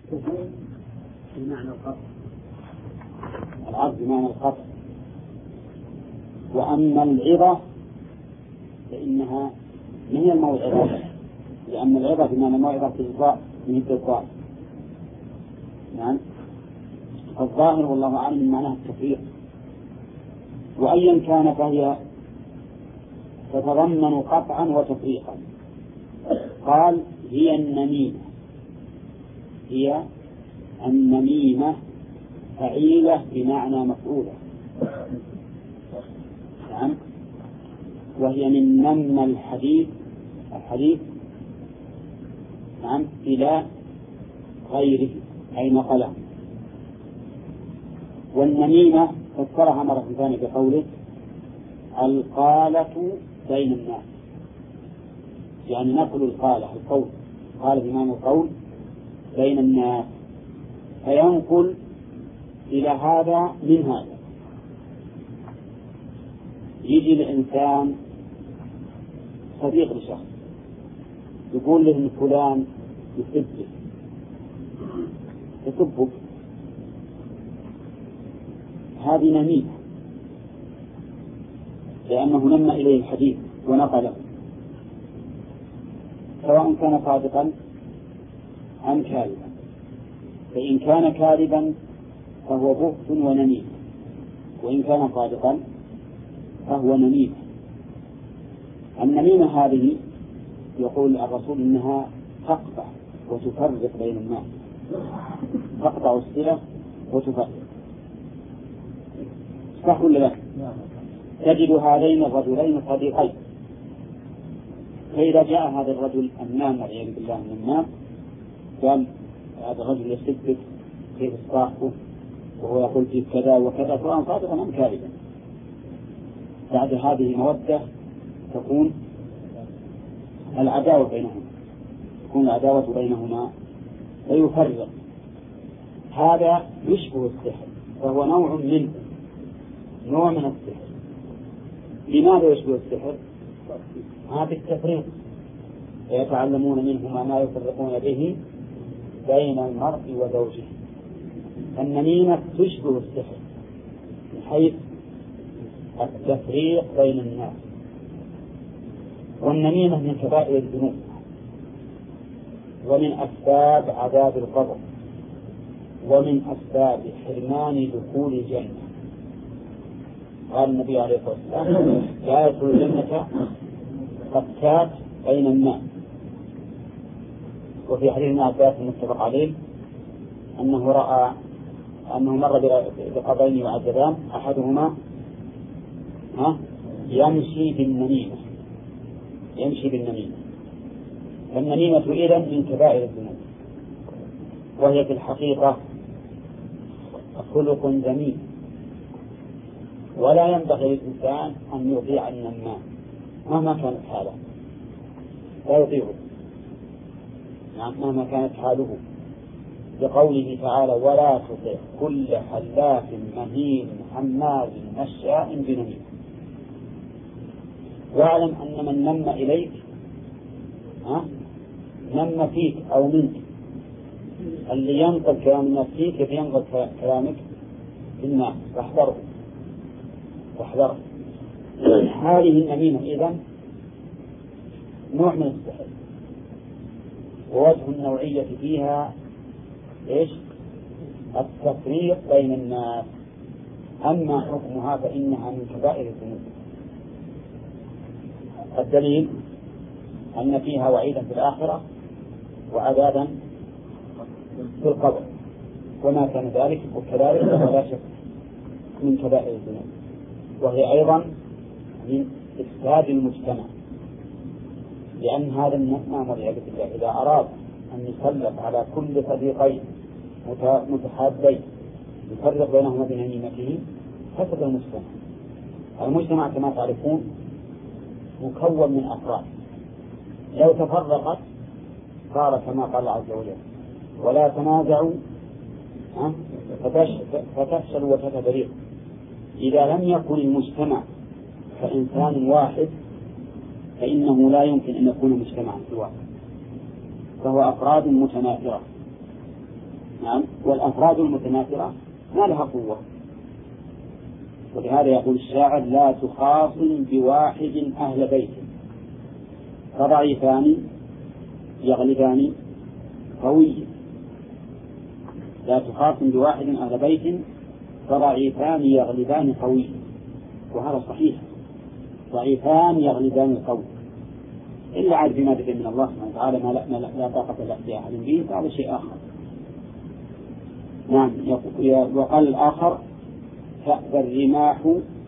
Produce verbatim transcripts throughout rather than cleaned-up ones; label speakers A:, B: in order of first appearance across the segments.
A: بمعنى القطع، العظ بمعنى القطع. وأما العظة فإنها من هي الموعظة، لأن العظة بمعنى الموعظة في الإضاء من الضاد. نعم. فالظاهر والله أعلم معناها التفريق، وأيا كان فهي تتضمن قطعا وتفريقا. قال هي النميمة، هي النميمة فعيلة بمعنى مفعولة. نعم. وهي من نم الحديث الحديث نعم إلى غيره أي نقله. والنميمة فسرها مرة ثانية بقوله القالة بين الناس، يعني نقل القالة القول، قال بمعنى القول بين الناس، فينقل إلى هذا من هذا. يجي الإنسان صديق لشخص يقول له إن فلان يسبك يسبك، هذه نميمة لأنه نم إليه الحديث ونقله، سواء كان صادقا أم كاذبا. فإن كان كاذبا فهو بهت ونميمة، وإن كان صادقا فهو نميمة. النميمة هذه يقول الرسول إنها تقطع وتفرق بين الناس، تقطع الصلة وتفرق. صح ولا لا؟ تجد هذين الرجلين صديقين، فإذا جاء هذا الرجل النام والعياذ بالله من النام قال هذا الرجل يسبك كيف صاحبه وهو يقول فيه كذا وكذا، سواء صادقا أم كاذبا، بعد هذه المودة تكون العداوة بينهما، تكون العداوة بينهما ويفرق. هذا يشبه السحر، فهو نوع منه، نوع من السحر. لماذا يشبه السحر؟ هذا التفريق، ويتعلمون منهما ما يفرقون به بين المرء وزوجه. النميمة تشبه السحر من حيث التفريق بين الناس. والنميمة من كبائر الذنوب ومن أسباب عذاب القبر ومن أسباب حرمان دخول الجنة. قال النبي عليه الصلاة والسلام لا يدخل الجنة قتات بين الناس. وفي حديث ابن عباس المتفق عليه أنه رأى أنه مر بقبرين يعذبان، أحدهما ها يمشي بالنميمة يمشي بالنميمة فالنميمة إذن من كبائر الذنوب، وهي في الحقيقة خلق ذميم، ولا ينبغي للإنسان أن يطيع النمام مهما كانت حاله، لا يطيعه مهما كانت حاله، بقوله تعالى ولا تطع كل حلاف مهين هماز مشاء بنميم. واعلم أن من نم إليك ها نم فيك أو منك، اللي ينقل كلام الناس فيك كيف ينقل كلامك للناس، فاحذره واحذره. هذه النميمة إذن نوع من السحر، ووجه النوعية فيها إيش؟ التفريق بين الناس. أما حكمها فإنها من كبائر الذنوب. الدليل أن فيها وعيدا في الآخرة وعذابا في القبر، وما كان ذلك وكذلك ولا شك من كبائر الذنوب، وهي أيضا من إفساد المجتمع، لأن هذا النمام والعياذ بالله إذا أراد أن يسلط على كل صديقين متحابين يفرق بينهما بنميمته فسد المجتمع. المجتمع كما تعرفون مكون من أفراد، لو تفرقت صار كما قال عز وجل ولا تنازعوا فتفشلوا وتتفرقوا. إذا لم يكن المجتمع كإنسان واحد فإنه لا يمكن أن يكون مجتمعا سواء، فهو أفراد متناثرة. نعم. والأفراد المتناثرة ما لها قوة، ولهذا يقول الشاعر: لا تخاصم بواحد أهل بيت فضعيفان يغلبان قوي. لا تخاصم بواحد أهل بيت فضعيفان يغلبان قوي. وهذا صحيح، ضعيفان يغلبان القوي، إلا عاد بما بدأ من الله سبحانه وتعالى ما لا, ما لا, لا طاقة لأحد به، فهذا شيء آخر. نعم. وقال الآخر: تأبى الرماح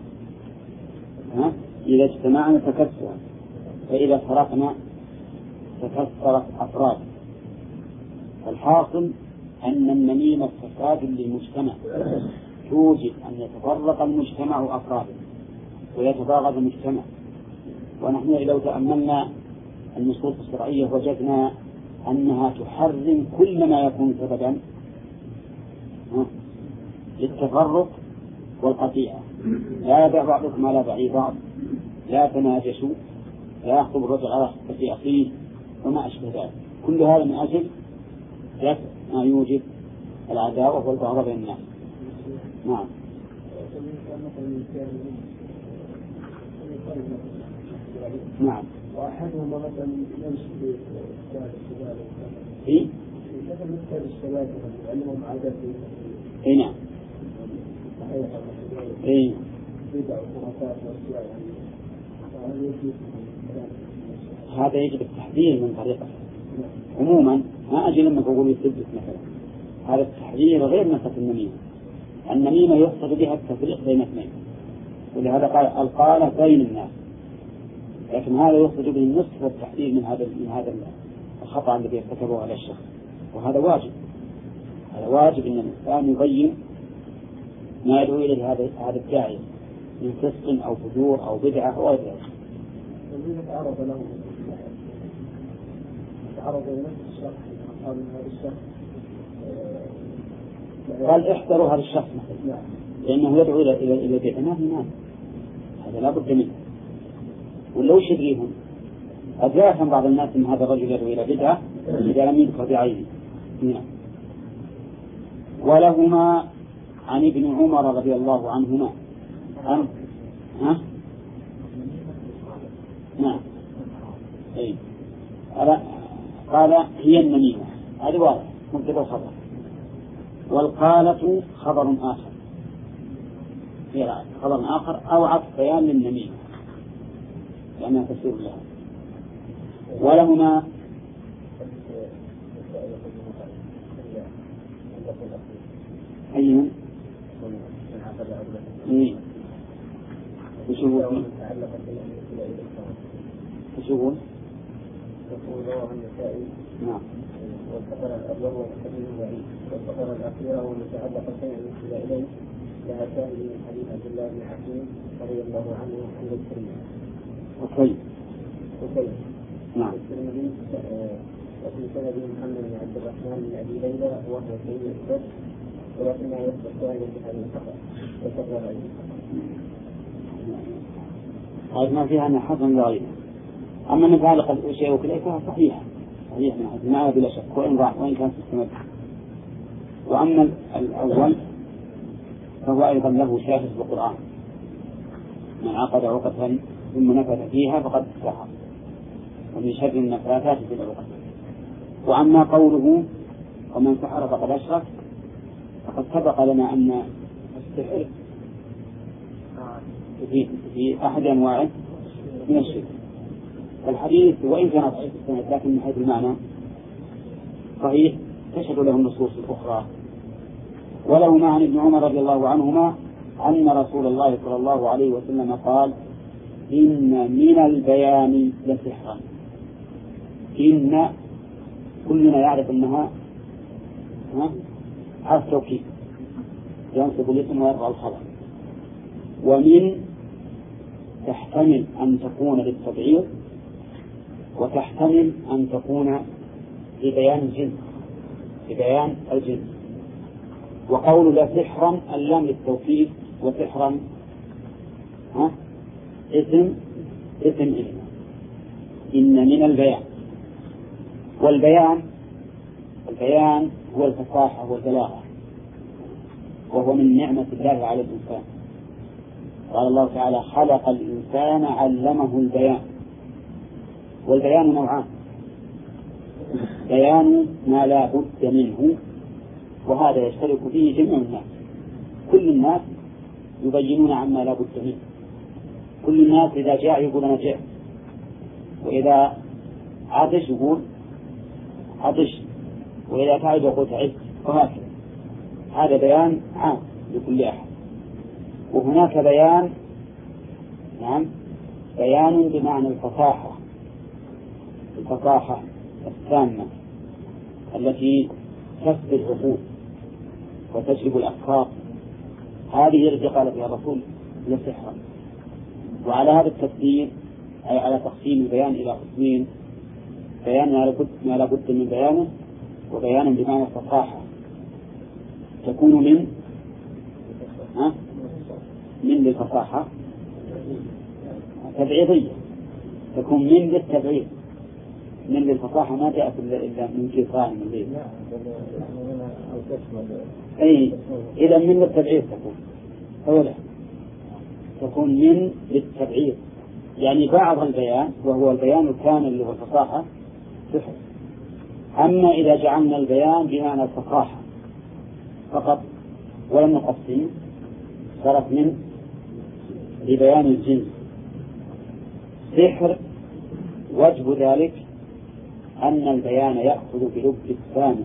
A: إذا اجتمعنا تكسرا، فإذا فرقنا تكسرت أفراد. الحاصل أن النميمة فساد للمجتمع، توجب أن يتفرق المجتمع أفراده ويتضاغط المجتمع. ونحن لو تأملنا النصوص الشرعية وجدنا أنها تحرم كل ما يكون سببا للتفرق والقطيعة. لا يبع بعضكم على بيع بعض، لا تناجشوا، لا يخطب الرجل على خطبة أخيه، وما أشبه ذلك. كل هذا من أجل ما يوجب العداوة والبغضاء بين الناس. نعم. نعم.
B: وأحدهما مثلا يمشي بالسباب
A: إيه؟
B: مثل السباب يعلمهم عادات.
A: إيه نعم. إيه.
B: بدع وخرافات وأشياء يعني.
A: هذا يجب التحذير من طريقة عموما. ما أجي لما تقول يثبت مثلا، هذا التحذير غير مسألة النميمة. النميمة يقصد بها التفريق بين اثنين، ولهذا قال القالة بين الناس، لكن هذا يقصد به النصح والتحذير من هذا من هذا الخطأ الذي ارتكبه على الشخص. وهذا واجب، هذا واجب أن الإنسان يبين ما يدعو إليه هذا هذا الداعي من فسق أو فجور أو بدعة أو غير ذلك.
B: الذين تعرض له تعرض لنفس الشخص قال هذا الشخص
A: قال احذروا هذا الشخص مثلا، لأنه يدعو إلى إلى إلى بدعة ما في مانع، هذا لا بد منه. ولو شبيهم قد يفهم بعض الناس أن هذا الرجل يدعو إلى بدعة إذا لم يذكر بعينه. نعم. ولهما عن ابن عمر رضي الله عنهما عن ها نعم أي قال هي النميمة، هذا واضح مبتدأ خبر. والقالة خبر آخر، خبر آخر أو عطف بيان للنميمة لأنها تسير لها. ولهما أيها إيه وشوفوا وشوفوا نعم.
B: والفقرة الأول والحديث الوعيد، والفقرة الأخيرة والمتعلقة شيء إلى إليه لها شاهد من حديث عبد الله بن حكيم رضي الله عنه عن الترمذي.
A: وكيف؟
B: وكيف؟
A: نعم.
B: الترمذي وفي سنده محمد بن عبد الرحمن بن أبي ليلى وهو سيد الكتب، ولكنه يصبح شاهدا في هذه الفقرة وشكر هذه الفقرة.
A: هذا ما فيها أن حسن لغيره. أما متعلق الأشياء وكذا فهي صحيحة صحيح من هذا المعنى بلا شك، وإن ضاع وإن كان مستمر. وأما الأول فهو أيضا له شاهد في القرآن: من عقد عقدة ثم نفث فيها فقد استحق، ومن شر النفاثات في العقد. وأما قوله ومن سحر فقد أشرك، فقد سبق لنا أن السحر في, في أحد أنواعه من الشرك. الحديث وإن كان ضعيف السند لكن من حيث المعنى صحيح، تشهد له النصوص الأخرى. ولهما عن ابن عمر رضي الله عنهما أن رسول الله صلى الله عليه وسلم قال: إن من البيان لسحرا. إن كلنا يعرف أنها حرف توكيد ينصب الاسم ويرفع الخبر. ومن تحتمل أن تكون للتبعيض وتحتمل أن تكون لبيان الجنس لبيان الجنس. وقول لا سحرا اللام للتوكيد، وسحرا ها اسم اسم اسم إن من البيان. والبيان البيان هو الفصاحة والبلاغة، وهو من نعمة الله على الإنسان. قال الله تعالى خلق الإنسان علمه البيان. والبيان نوعان: بيان ما لا بد منه، وهذا يشترك فيه جميع الناس، كل الناس يبينون عما لا بد منه. كل الناس إذا جاء يقول أنا جاء، وإذا عطش يقول عطش، وإذا تعب يقول تعبت، وهكذا. هذا بيان عام لكل أحد. وهناك بيان نعم بيان بمعنى الفصاحة، الفصاحة التامة التي تسبي العقول وتجلب الأفكار. هذه التي قال فيها الرسول للسحر. وعلى هذا التقسيم أي على تقسيم البيان إلى قسمين: بيان ما لا بد من بيانه، وبيان بمعنى الفصاحة تكون من ها؟ من للفصاحة تبعيضية، تكون من للتبعيض. من للفصاحة ما جاءت إلا من كفاية من الليل. أي إذا من للتبعيض تكون أولا تكون من للتبعيض، يعني بعض البيان وهو البيان الكامل اللي هو الفصاحة سحر. أما إذا جعلنا البيان بمعنى الفصاحة فقط ولم نقسم صارت من لبيان الجنس. سحر وجه ذلك أن البيان يأخذ بلب الثاني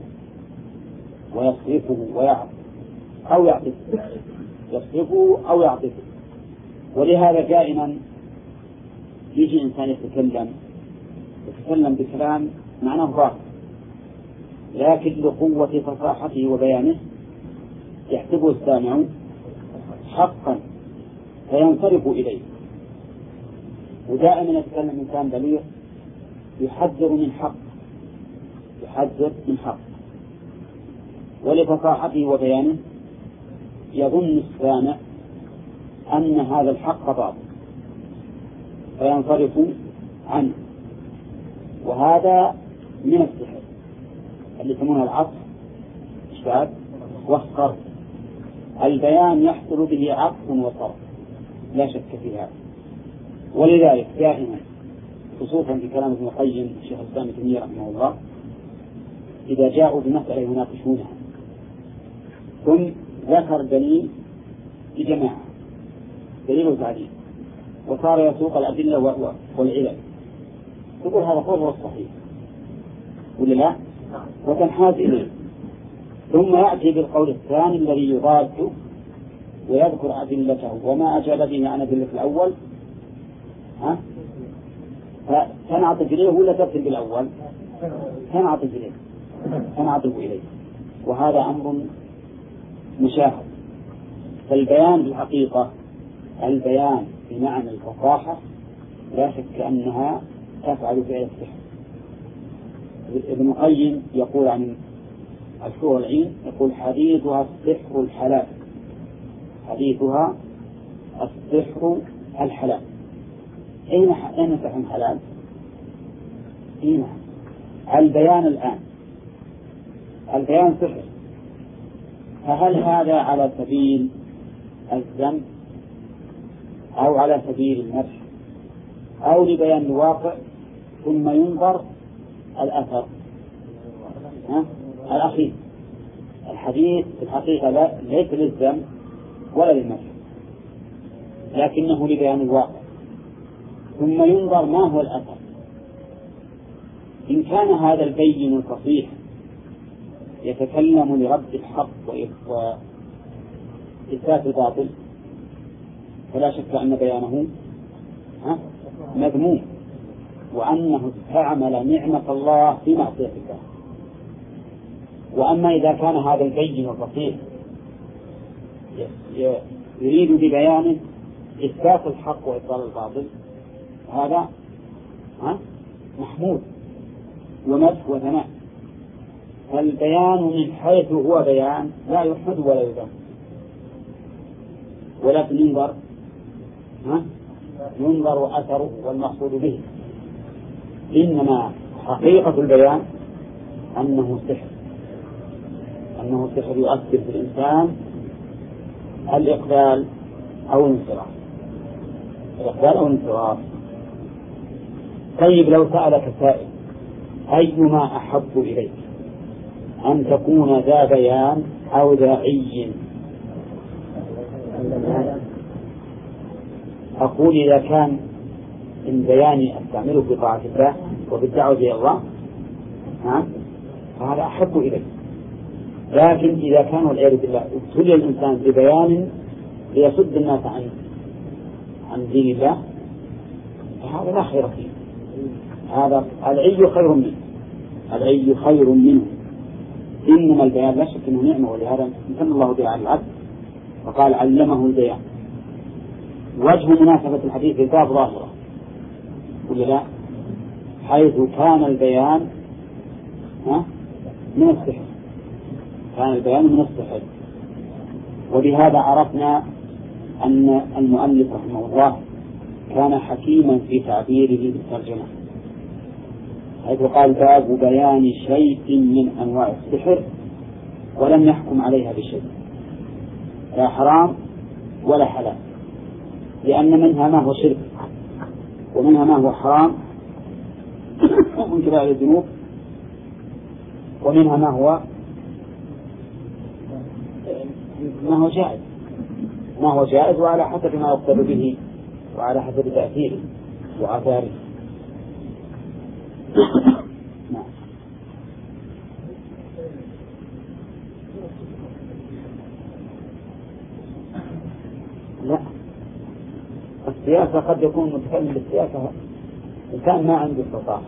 A: ويصرفه ويعطف أو يعطف يصرفه أو يعطفه. ولهذا دائما يجي إنسان يتكلم يتكلم بكلام معناه ظاهر، لكن لقوة فصاحته وبيانه يحسبه السامع حقا فينصرف إليه. ودائما يتكلم إنسان بليغ يحذر من حق يحذر من حق ولفصاحته وبيانه يظن السامع أن هذا الحق باطل فينصرف عنه. وهذا من السحر اللي يسمونه العطف إشباب والصرف. البيان يحصل به عطف وصرف لا شك في هذا. ولذلك دائما خصوصا في كلام ابن القيم الشيخ الإسلام ابن تيمية رحمه الله إذا جاءوا بمسألة يناقشونها ثم ذكر دليل لجماعة دليل وتعليل وصار يسوق الأدلة والعلل، تقول هذا قول هو الصحيح ولا لا؟ وتنحاز إليه، ثم يأتي بالقول الثاني الذي يضاد ويذكر أدلته وما أجاب به عن أدلة الأول، ها؟ فتنعطف إليه ولا تبتل بالأول؟ تنعطف إليه تنعطف إليه وهذا أمر مشاهد. فالبيان بالحقيقة البيان بمعنى الفصاحة لا شك أنها تفعل فعل السحر. ابن القيم يقول عن الحور العين يقول حديثها السحر الحلال، حديثها السحر الحلال. أين أين سحر حلال؟ أين البيان الآن البيان سحر، فهل هذا على سبيل الذم أو على سبيل المدح أو لبيان الواقع؟ ثم ينظر الأثر ها؟ الأخير. الحديث في الحقيقة لا ليس للذم ولا للمدح لكنه لبيان الواقع، ثم ينظر ما هو الأثر. إن كان هذا البين الفصيح يتكلم لرد الحق وإثبات الباطل فلا شك أن بيانه مذموم وأنه استعمل نعمة الله في معصية الله. وأما إذا كان هذا البين الفصيح يريد ببيانه إثبات الحق وإبطال الباطل هذا محمود ومدح وثناء. فالبيان من حيث هو بيان لا يحمد ولا يذم، ولكن ينظر ها ينظر أثره والمقصود به. إنما حقيقة البيان أنه سحر أنه السحر يؤثر في الإنسان الإقبال أو الانصراف، الإقبال أو الانصراف. طيب لو سألك سائل أيما أحب إليك أن تكون ذا بيان أو ذا عي؟ أقول إذا كان إن بياني أستعمله بطاعة الله وبالدعوة إلى الله فهذا أحب إليك، لكن إذا كان والعياذ بالله ابتلي الإنسان ببيان ليصد الناس عن عن دين الله فهذا لا خير فيه، هذا العي خير منه، العي خير منه. إنما البيان لا شك أنه نعمة، ولهذا امتن الله بها على العبد وقال علمه البيان. وجه مناسبة الحديث الباب ظاهرة ولا لا؟ حيث كان البيان من السحر، كان البيان من السحر. وبهذا عرفنا أن المؤلف رحمه الله كان حكيما في تعبيره بالترجمة، حيث قال باب بيان شيء من أنواع السحر ولم يحكم عليها بشيء، لا حرام ولا حلال، لأن منها ما هو شرك ومنها ما هو حرام من كبائر الذنوب، ومنها ما هو ما هو جائز ما هو جائز وعلى حسب ما يقتضي به وعلى حسب تأثيره وآثاره. لا، السياسة قد يكون متكلم بالسياسة إنسان ما عنده استطاعة،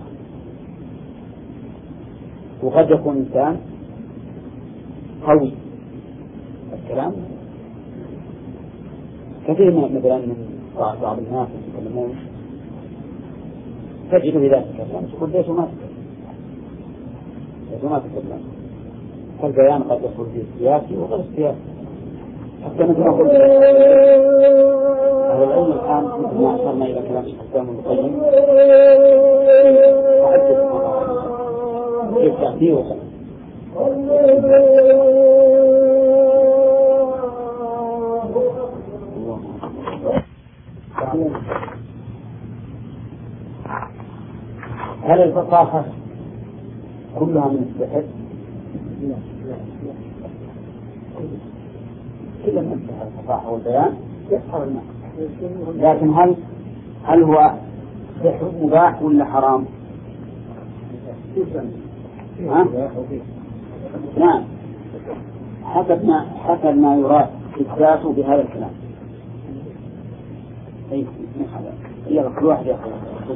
A: وقد يكون إنسان قوي. الكلام كثير من مثلا من بعض الناس يتكلمون تجد إذا تكلم تقول ليش ما تكلم ليش ما تكلم فالبيان قد يكون فيه سياسي وغير سياسي. حتى مثل ما قلت أهل العلم الآن مثل ما أشرنا إلى كلام الحسام المقيم كيف تأثيره هل الفصاحة كلها من السحر؟ كل من السحر الفصاحة والبيان يسحر الناس، لكن هل هل هو سحر مباح ولا حرام؟ ها؟ نعم، حسب ما حسب ما يراد إثباته بهذا الكلام. أي يلا كل واحد يأخذ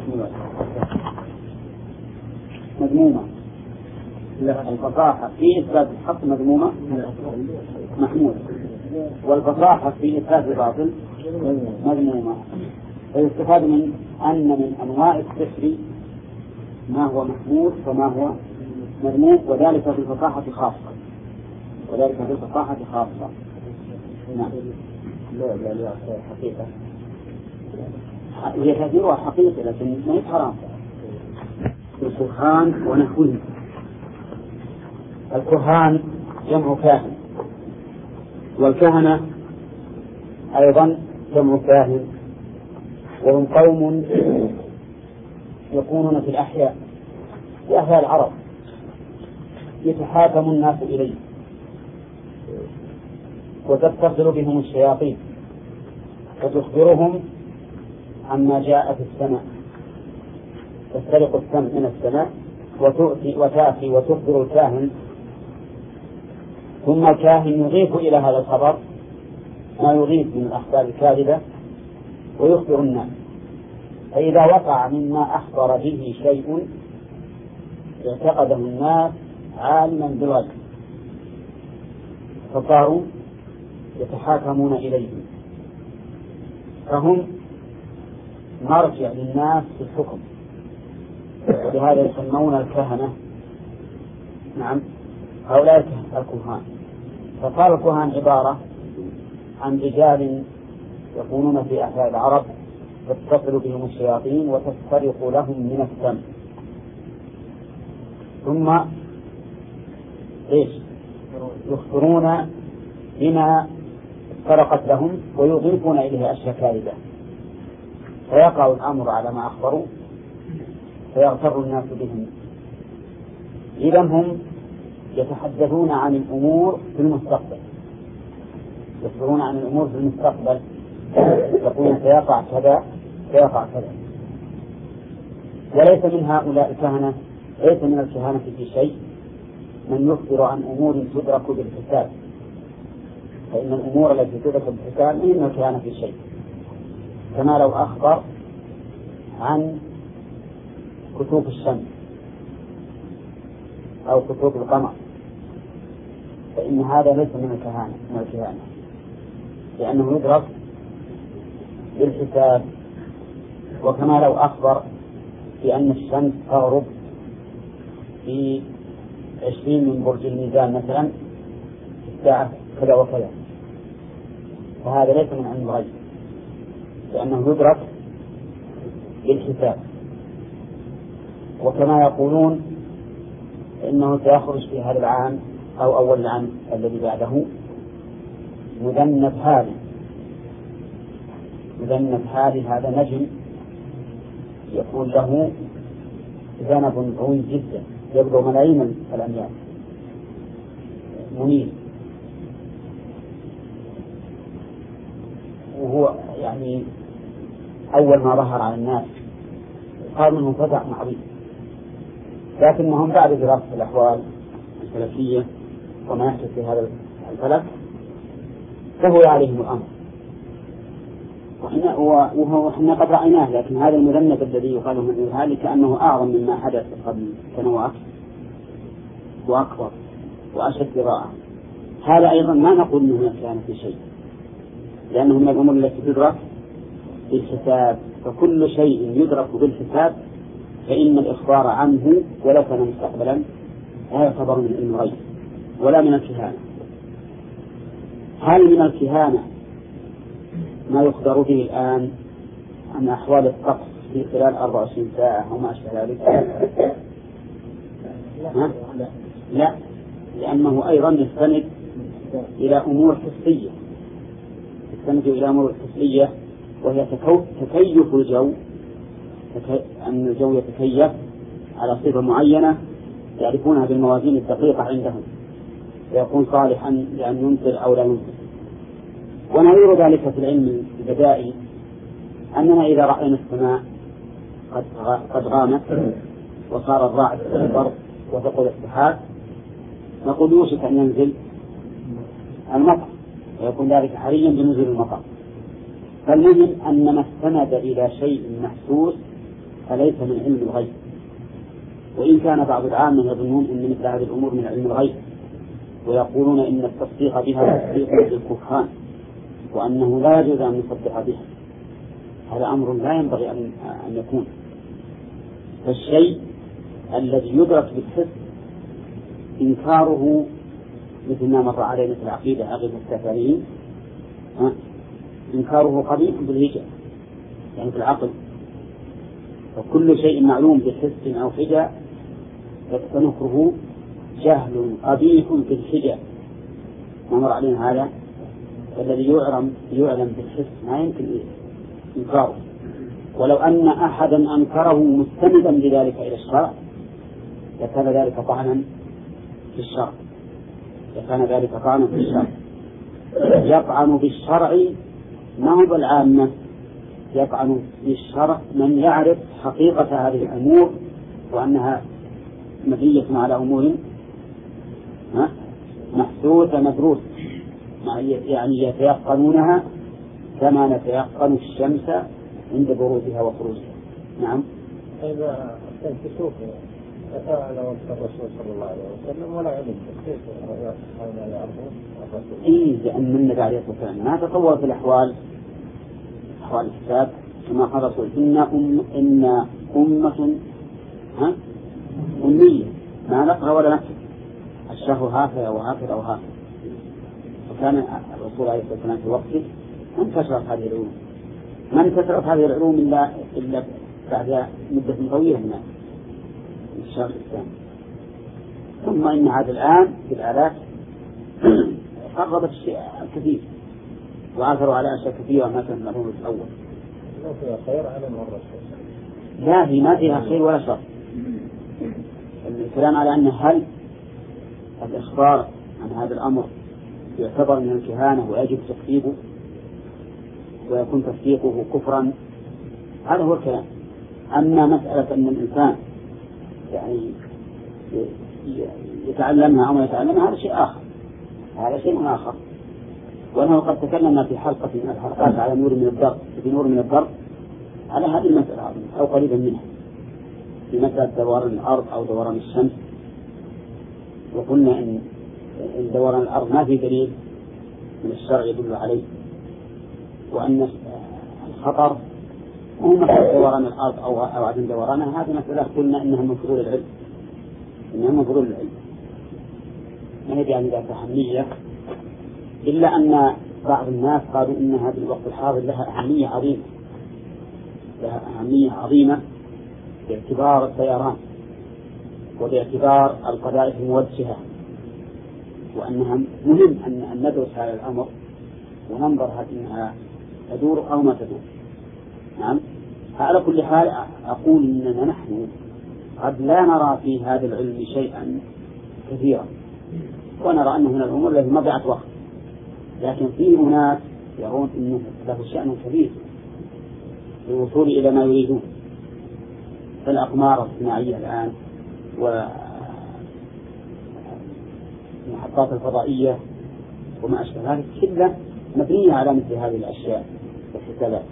A: مذمومة. لا، الفصاحة في إثبات الحق مذمومة محمودة، والفصاحة في إثبات الباطل مذمومة. فيستفاد من أن من أنواع السحر ما هو محمود وما هو مذموم، وذلك في الفصاحة خاصة وذلك في الفصاحة خاصة. نعم. لا لا لا حقيقة هي كثيرها حقيقة لكن ما هي حرام. الكهان ونحوه. الكهان جمع كاهن، والكهنة أيضا جمع كاهن، وهم قوم يكونون في الأحياء في أحياء العرب يتحاكم الناس إليه وتتصل بهم الشياطين وتخبرهم عما جاء في السماء، تسترق السمع من السماء وتؤتي وتأتي وتخبر الكاهن، ثم الكاهن يضيف إلى هذا الخبر ما يضيف من الأخبار الكاذبة ويخبر الناس. فإذا وقع مما أخبر به شيء اعتقده الناس عالما بالغيب فصاروا يتحاكمون إليه، فهم مرجع للناس في الحكم، ولهذا يسمون الكهنة نعم هؤلاء الكهان. فصار الكهان عبارة عن رجال يكونون في أحياء العرب تتصل بهم الشياطين وتسترق لهم من السمع، ثم إيش يخبرون بما سبقت لهم ويضيفون إليه أشياء كاذبة، فيقع الأمر على ما أخبروا فيغتر الناس بهم. إذا هم يتحدثون عن الأمور في المستقبل، يخبرون عن الأمور في المستقبل، يقولون سيقع كذا سيقع كذا. وليس من هؤلاء الكهنة، ليس من الكهنة في شيء من يخبر عن أمور تدرك بالحساب، فإن الأمور التي تدرك بالحساب من الكهنة في شيء، كما لو أخبر عن كسوف الشمس أو كسوف القمر، فإن هذا ليس من الكهنة من الكهنة لأنه يدرك بالحساب. وكما لو أخبر بأن الشمس تغرب في عشرين من برج الميزان مثلا الساعة كذا وكذا، فهذا ليس من علم الغيب لأنه يدرك بالحساب. وكما يقولون إنه سيخرج في هذا العام أو أول العام الذي بعده مذنب هالي. مذنب هالي هذا نجم يكون له ذنب قوي جدا يبلغ ملايين الأميال منير، وهو يعني أول ما ظهر على الناس قال منه فزع عظيم، لكنهم بعد دراسة الأحوال الفلكية وما يحدث في هذا الفلك فهو عليهم الأمر. وإحنا, وإحنا قد رأيناه، لكن هذا المذنب الذي يقال من هذا كأنه أعظم مما حدث قبل سنوات وأكبر وأشد ضراء. هذا أيضا ما نقول أنه كان في شيء، لأنه من الأمور التي تدرك بالحساب، فكل شيء يدرك بالحساب فإن الإخبار عنه ولو كان مستقبلا لا يعتبر من علم الغيب ولا من الكهانة. هل من الكهانة ما يخبر به الآن عن أحوال الطقس في خلال أربع وعشرين ساعة وما أشبه ذلك؟ لا. لا، لأنه أيضا يستند إلى أمور حسية، يستند إلى أمور حسية وهي تكيف الجو، أن الجو يتكيف على صفة معينة يعرفونها بالموازين الدقيقة عندهم، ويكون صالحا لأن يمطر أو لا يمطر. ونظير ذلك في العلم البدائي أننا إذا رأينا السماء قد قد غامت وصار الرعد والبرق وثقل السحاب نقول يوشك أن ينزل المطر، ويكون ذلك حريا بنزول المطر. فالمهم أن ما استند إلى شيء محسوس فليس من علم الغيب، وإن كان بعض العامة يظنون أن مثل هذه الأمور من علم الغيب، ويقولون إن التصديق بها تصديق للكفران، وأنه لا يجوز أن نصدق بها. هذا أمر لا ينبغي أن يكون. فالشيء الذي يدرك بالحس إنكاره مثل ما مر علينا في العقيدة عقيدة الكافرين، إنكاره قبيح بالهجة يعني في العقل. وكل شيء معلوم بحس أو حجة فنكره جهل قبيح بالحجة، ما مر علينا هذا. الذي يعلم يعلم بالحس ما يمكن إنكاره، ولو أن أحدا أنكره مستندا بذلك إلى الشرع لكان ذلك طعنا في الشرع، لكان ذلك طعنا في الشرع. يطعن بالشرع ما هو العامة، يطعن بالشرع من يعرف حقيقة هذه الأمور وأنها مبنية على أمور محسوسة مدروسة، يعني يتيقنونها كما نتيقن الشمس عند بروزها وخروجها. نعم.
B: إذا كان كسوف فعل الرسول صلى الله عليه وسلم ولا علم كيف يعرفون؟
A: إيه، لأن النبي عليه الصلاة والسلام ما تطور في الأحوال أحوال الحساب كما قال الرسول إن أم إن أمة ها أمية ما نقرأ ولا نكتب، الشهر هكذا وهكذا وهكذا. وكان الرسول عليه الصلاة والسلام في وقته ما انتشرت هذه العلوم، ما انتشرت هذه العلوم إلا إلا بعد مدة طويلة من الشهر الإسلامي. ثم إن هذا الآن في الآلاف قربت الشيء كثير وآثروا على أشياء كثيرة ما كانت معلومة في الأول.
B: ما فيها خير على مرة.
A: لا هي ما فيها خير ولا شر. الكلام على أن هل الإخبار عن هذا الأمر يعتبر من الكهانة ويجب تكذيبه ويكون تصديقه كفرا، هذا هو الكلام. أما مسألة أن الإنسان يعني يتعلمها أو يتعلمها هذا شيء آخر، هذا شيء آخر. وأنه قد تكلمنا في حلقة من الحلقات على نور من الضرب في نور من الضرب على هذه المسألة أو قريبا منها في مسألة دوران الأرض أو دوران الشمس، وقلنا إن دوران الأرض ما في دليل من الشرع يدل عليه، وأن الخطر هو مثل دوران الأرض أو أو عدم دورانها. هذه مسألة قلنا إنها من فضول العلم، إنها من فضول العلم ما هي يعني ذات أهمية، إلا أن بعض الناس قالوا إنها في الوقت الحاضر لها أهمية عظيمة، لها أهمية عظيمة باعتبار الطيران وباعتبار القذائف الموجهة، وأنها مهم أن ندرس هذا الأمر وننظر هل إنها تدور أو ما تدور. نعم. على كل حال أقول إننا نحن قد لا نرى في هذا العلم شيئا كثيرا، ونرى أنه من الأمور التي مضيعة وقت، لكن في أناس يرون أنه له شأن كبير في الوصول إلى ما يريدون، فالأقمار الصناعية الآن والمحطات الفضائية وما أشبه ذلك كلها مبنية على مثل هذه الأشياء والحسابات.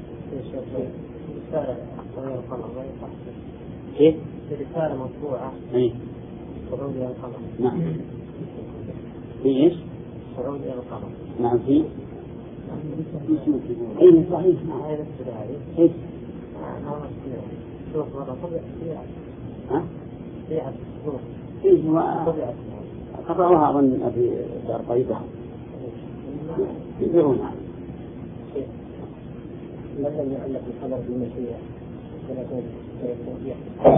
A: كيف؟
B: رسالة مطبوعة.
A: إيه.
B: سعودية القمر.
A: نعم. في إيش؟
B: سعودية القمر.
A: نعم في. إيه صحيح.
B: هاي نفس هذه.
A: إيه.
B: شوف مرة طبيعة فيها.
A: ها؟
B: فيها شوف.
A: إيه هو.
B: طبيعة.
A: قطعوها أظن في دار طيبة. يبيعونها.
B: لم يعلق الخبر بالمشيئة ولكن سيكون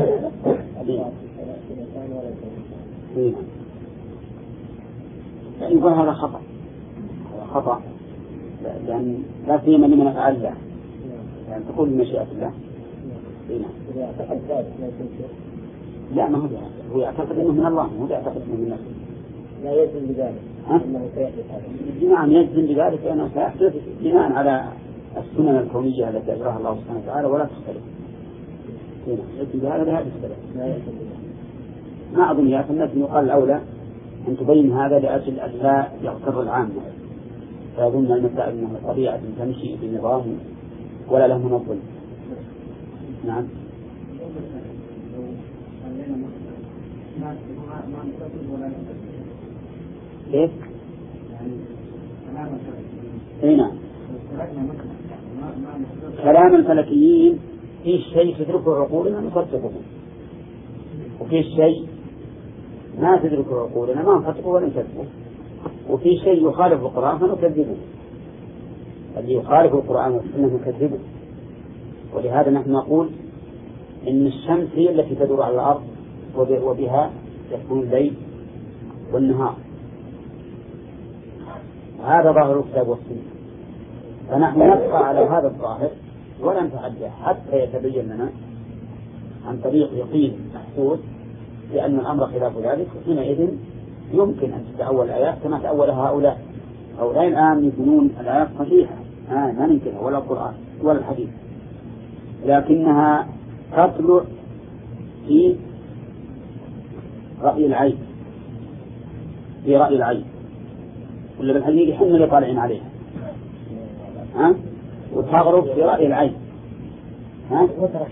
A: يقول هذا خطأ، هذا خطأ، لأن لا سيما لمن أفعل الله، يعني تقول بمشيئة الله.
B: إذا اعتقد ذلك لا يكون
A: لا ما هو هو يعتقد أنه من الله، هو يعتقد أنه من نفسه.
B: لا يجزم بذلك أنه سيحدث هذا.
A: نعم يجزم بذلك لأنه سيحدث بناء على السنن الكونية التي أجراها الله سبحانه وتعالى ولا تختلف. يجزم بهذا لا يختلف.
B: لا يجزم بذلك.
A: ما أظن يا أخي الناس يقال الأولى أن تبين هذا لأجل أن لا يغتر العامة فيظن المسائل أنها طبيعة تمشي بنظام ولا له منظم. نعم. كيف؟ اي نعم. كلام الفلكيين في شيء تدركه عقولنا نصدقه، وفي شيء ما تدركه عقولنا ما نصدقه ولا نكذبه، وفي شيء يخالف القرآن فنكذبه. الذي يخالف القرآن والسنة نكذبه. ولهذا نحن نقول إن الشمس هي التي تدور على الأرض وبها يكون الليل والنهار، هذا ظاهر الكتاب والسنة، فنحن نبقى على هذا الظاهر ولا نتعدى حتى يتبين لنا عن طريق يقين محسوس لأن الأمر خلاف ذلك، وحينئذ يمكن أن تتأول الآيات كما تأولها هؤلاء. هؤلاء الآن يبنون الآيات صحيحة آه ما ننكرها ولا القرآن ولا الحديث، لكنها تطلع في رأي العين، في رأي العين ولا بالحقيقة حنا اللي طالعين عليها ها، وتغرب في رأي العين ها،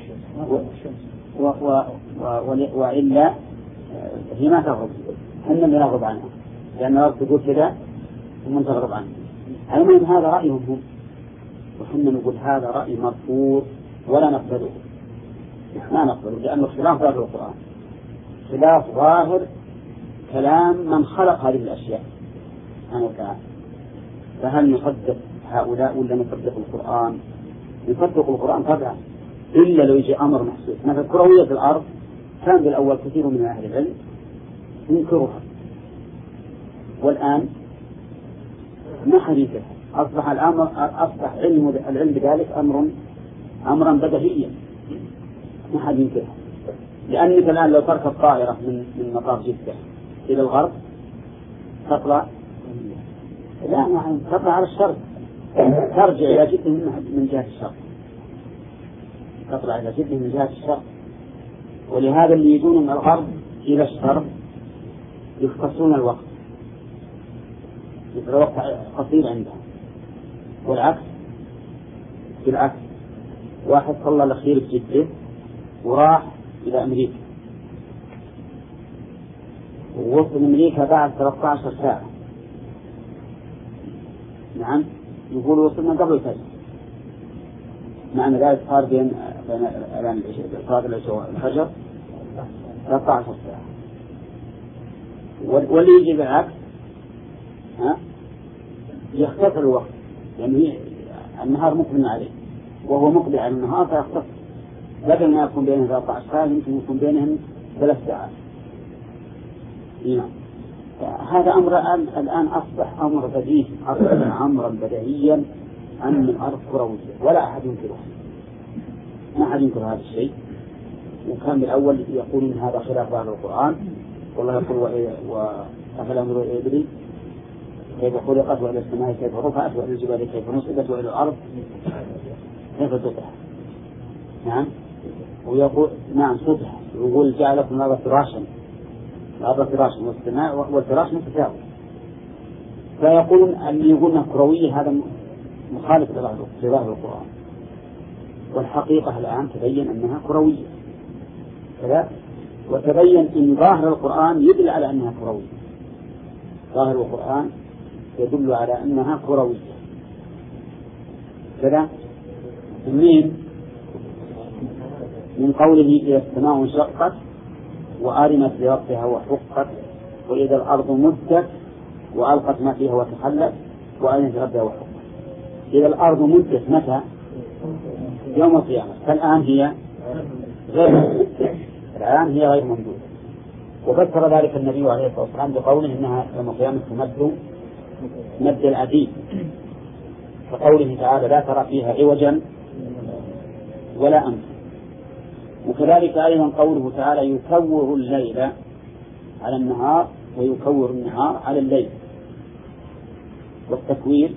A: و و و وإلا هي ما تغرب، حنا اللي نغرب عنها لأن الأرض تقول كذا ومن تغرب عنها. المهم هذا رأيهم هم، وحنا نقول هذا رأي مرفوض ولا نقبله، ما نقبله لأنه خلاف ظاهر القرآن، خلاف ظاهر كلام من خلق هذه الأشياء سبحانه وتعالى. فهل نصدق هؤلاء ولا نصدق القرآن؟ نصدق القرآن طبعا، إلا لو يجي أمر محسوس. مثل كروية الأرض كان بالأول كثير من أهل العلم ينكرها والآن ما حديثه، أصبح الأمر أصبح علم العلم بذلك أمر أمرا بديهيا ما حديثه. لأنك الآن لو تركب طائرة من من مطار جدة إلى الغرب تطلع لا يعني تطلع على الشرق، ترجع إلى جدة من جهة الشرق، تطلع إلى جدة من جهة الشرق. ولهذا اللي يجون من الغرب إلى الشرق يختصرون الوقت، يبقى الوقت قصير عندهم. والعكس بالعكس، واحد صلى الأخير في جدة وراح إلى أمريكا ووصل أمريكا بعد ثلاثة عشر ساعة، نعم يقول وصلنا قبل الفجر، معنى ذلك صار بين بين صلاة العشاء والفجر ثلاثة عشر ساعة. واللي يجي بالعكس ها يختصر الوقت، يعني النهار مقبل عليه وهو مقبل على النهار فيختصر، بدل ما يكون بينهم ثلاثة عشر ساعة يمكن يكون بينهم ثلاث ساعات. نعم هذا أمر الآن أصبح أمر بديهي، أصبح أمرا بديهيا أن الأرض كروية ولا أحد ينكره، ما أحد ينكر هذا الشيء. وكان بالأول يقول إن هذا خلاف ظاهر القرآن، والله يقول وأفلا ينظرون إلى الإبل كيف خلقت وإلى السماء كيف رفعت وإلى الجبال كيف نصبت وإلى الأرض كيف تطرح. نعم ويقول نعم سطح، ويقول جعلكم الأرض فراشا، الأرض فراشا والسماء والفراش متساوي. فيقولون أن يقولون كروية هذا مخالف لظاهر القرآن، والحقيقة الآن تبين أنها كروية كذا، وتبين أن ظاهر القرآن يدل على أنها كروية، ظاهر القرآن يدل على أنها كروية كذا. منين؟ من قوله إذا السماء انشقت وأرمت لربها وحقت وإذا الأرض مدت وألقت ما فيها وتحلت وأرمت لربها وحقت. إذا الأرض مدت متى؟ يوم القيامة، فالآن هي غير الآن هي غير ممدودة. وفسر ذلك النبي عليه الصلاة والسلام بقوله إنها يوم القيامة تمد مد العديد، كقوله تعالى لا ترى فيها عوجا ولا أمتا. وكذلك أيضا قوله تعالى يكور الليل على النهار ويكور النهار على الليل، والتكوير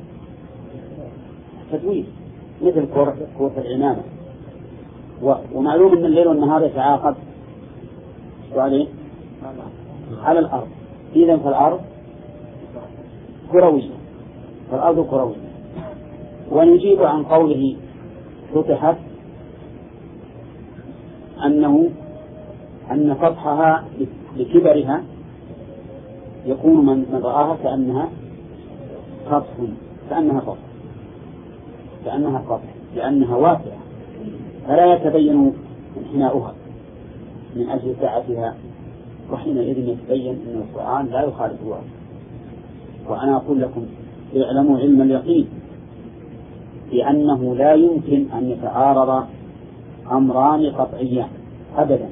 A: تكوير مثل كورة العمامة. ومعلوم أن الليل والنهار يتعاقب عليه على الأرض، إذا فالأرض كروية، فالأرض كروية. ونجيب عن قوله فتحت أنه أن فتحها لكبرها يكون من رآها كأنها سطح، كأنها سطح كأنها سطح لأنها واسعة فلا يتبين انحناؤها من أجل سعتها، وحينئذ يتبين أن القرآن لا يخالف الواقع. وأنا أقول لكم اعلموا علم اليقين بأنه لا يمكن أن يتعارض أمران قطعيان أبدا.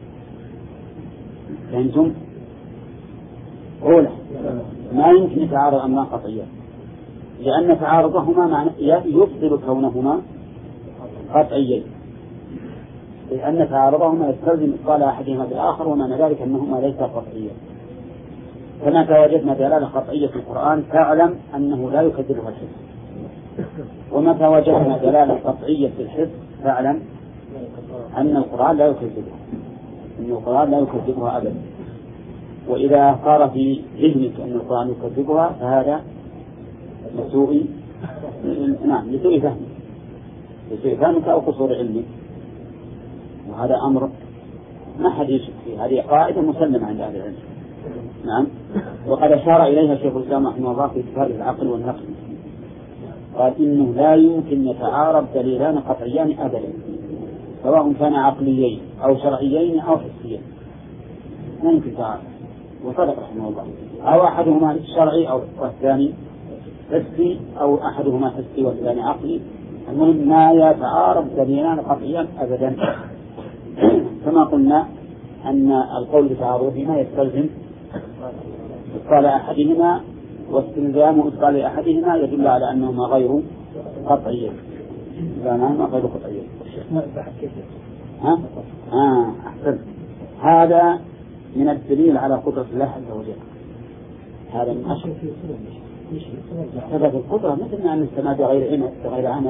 A: فهمتم؟ أولا ما يمكن يتعارض أمران قطعيان، لأن تعارضهما معنى يفضل كونهما قطعيين، لأن تعارضهما يستلزم إبطال أحدهما بالآخر، ومعنى ذلك أنهما ليس قطعيا. فمتى وجدنا دلالة قطعية في القرآن فاعلم أنه لا يكذبها الحفظ، ومتى وجدنا دلالة قطعية في الحفظ فاعلم أن القرآن لا يكذبها، أن القرآن لا يكذبها أبدا. وإذا صار في ذهنك أن القرآن يكذبها فهذا لسوء نعم لسوء فهمك لسوء فهمك أو قصور علمك، وهذا أمر ما حد يشك فيه، هذه قاعدة مسلمة عند أهل العلم. نعم. وقد أشار إليها شيخ الإسلام رحمه الله في كتاب العقل والنقل، قال إنه لا يمكن يتعارض دليلان قطعيان أبدا، سواء كان عقليين أو شرعيين أو حسيين، لا يمكن تعارض. وصدق رحمه الله، أو أحدهما شرعي أو والثاني حسي، أو أحدهما حسي والثاني عقلي، المهم ما يتعارض دليلان قطعيان أبدا. كما قلنا أن القول بتعارضهما يستلزم إبطال أحدهما، واستلزام إبطال أحدهما يدل على أنهما غير قطعيين. زمانهما غير قطعيين. ها؟ آه أحسن. هذا من الدليل على قدرة الله عز وجل. هذا من أشهر سبب القدرة، مثل ما أن السماء بغير عمد بغير عمد.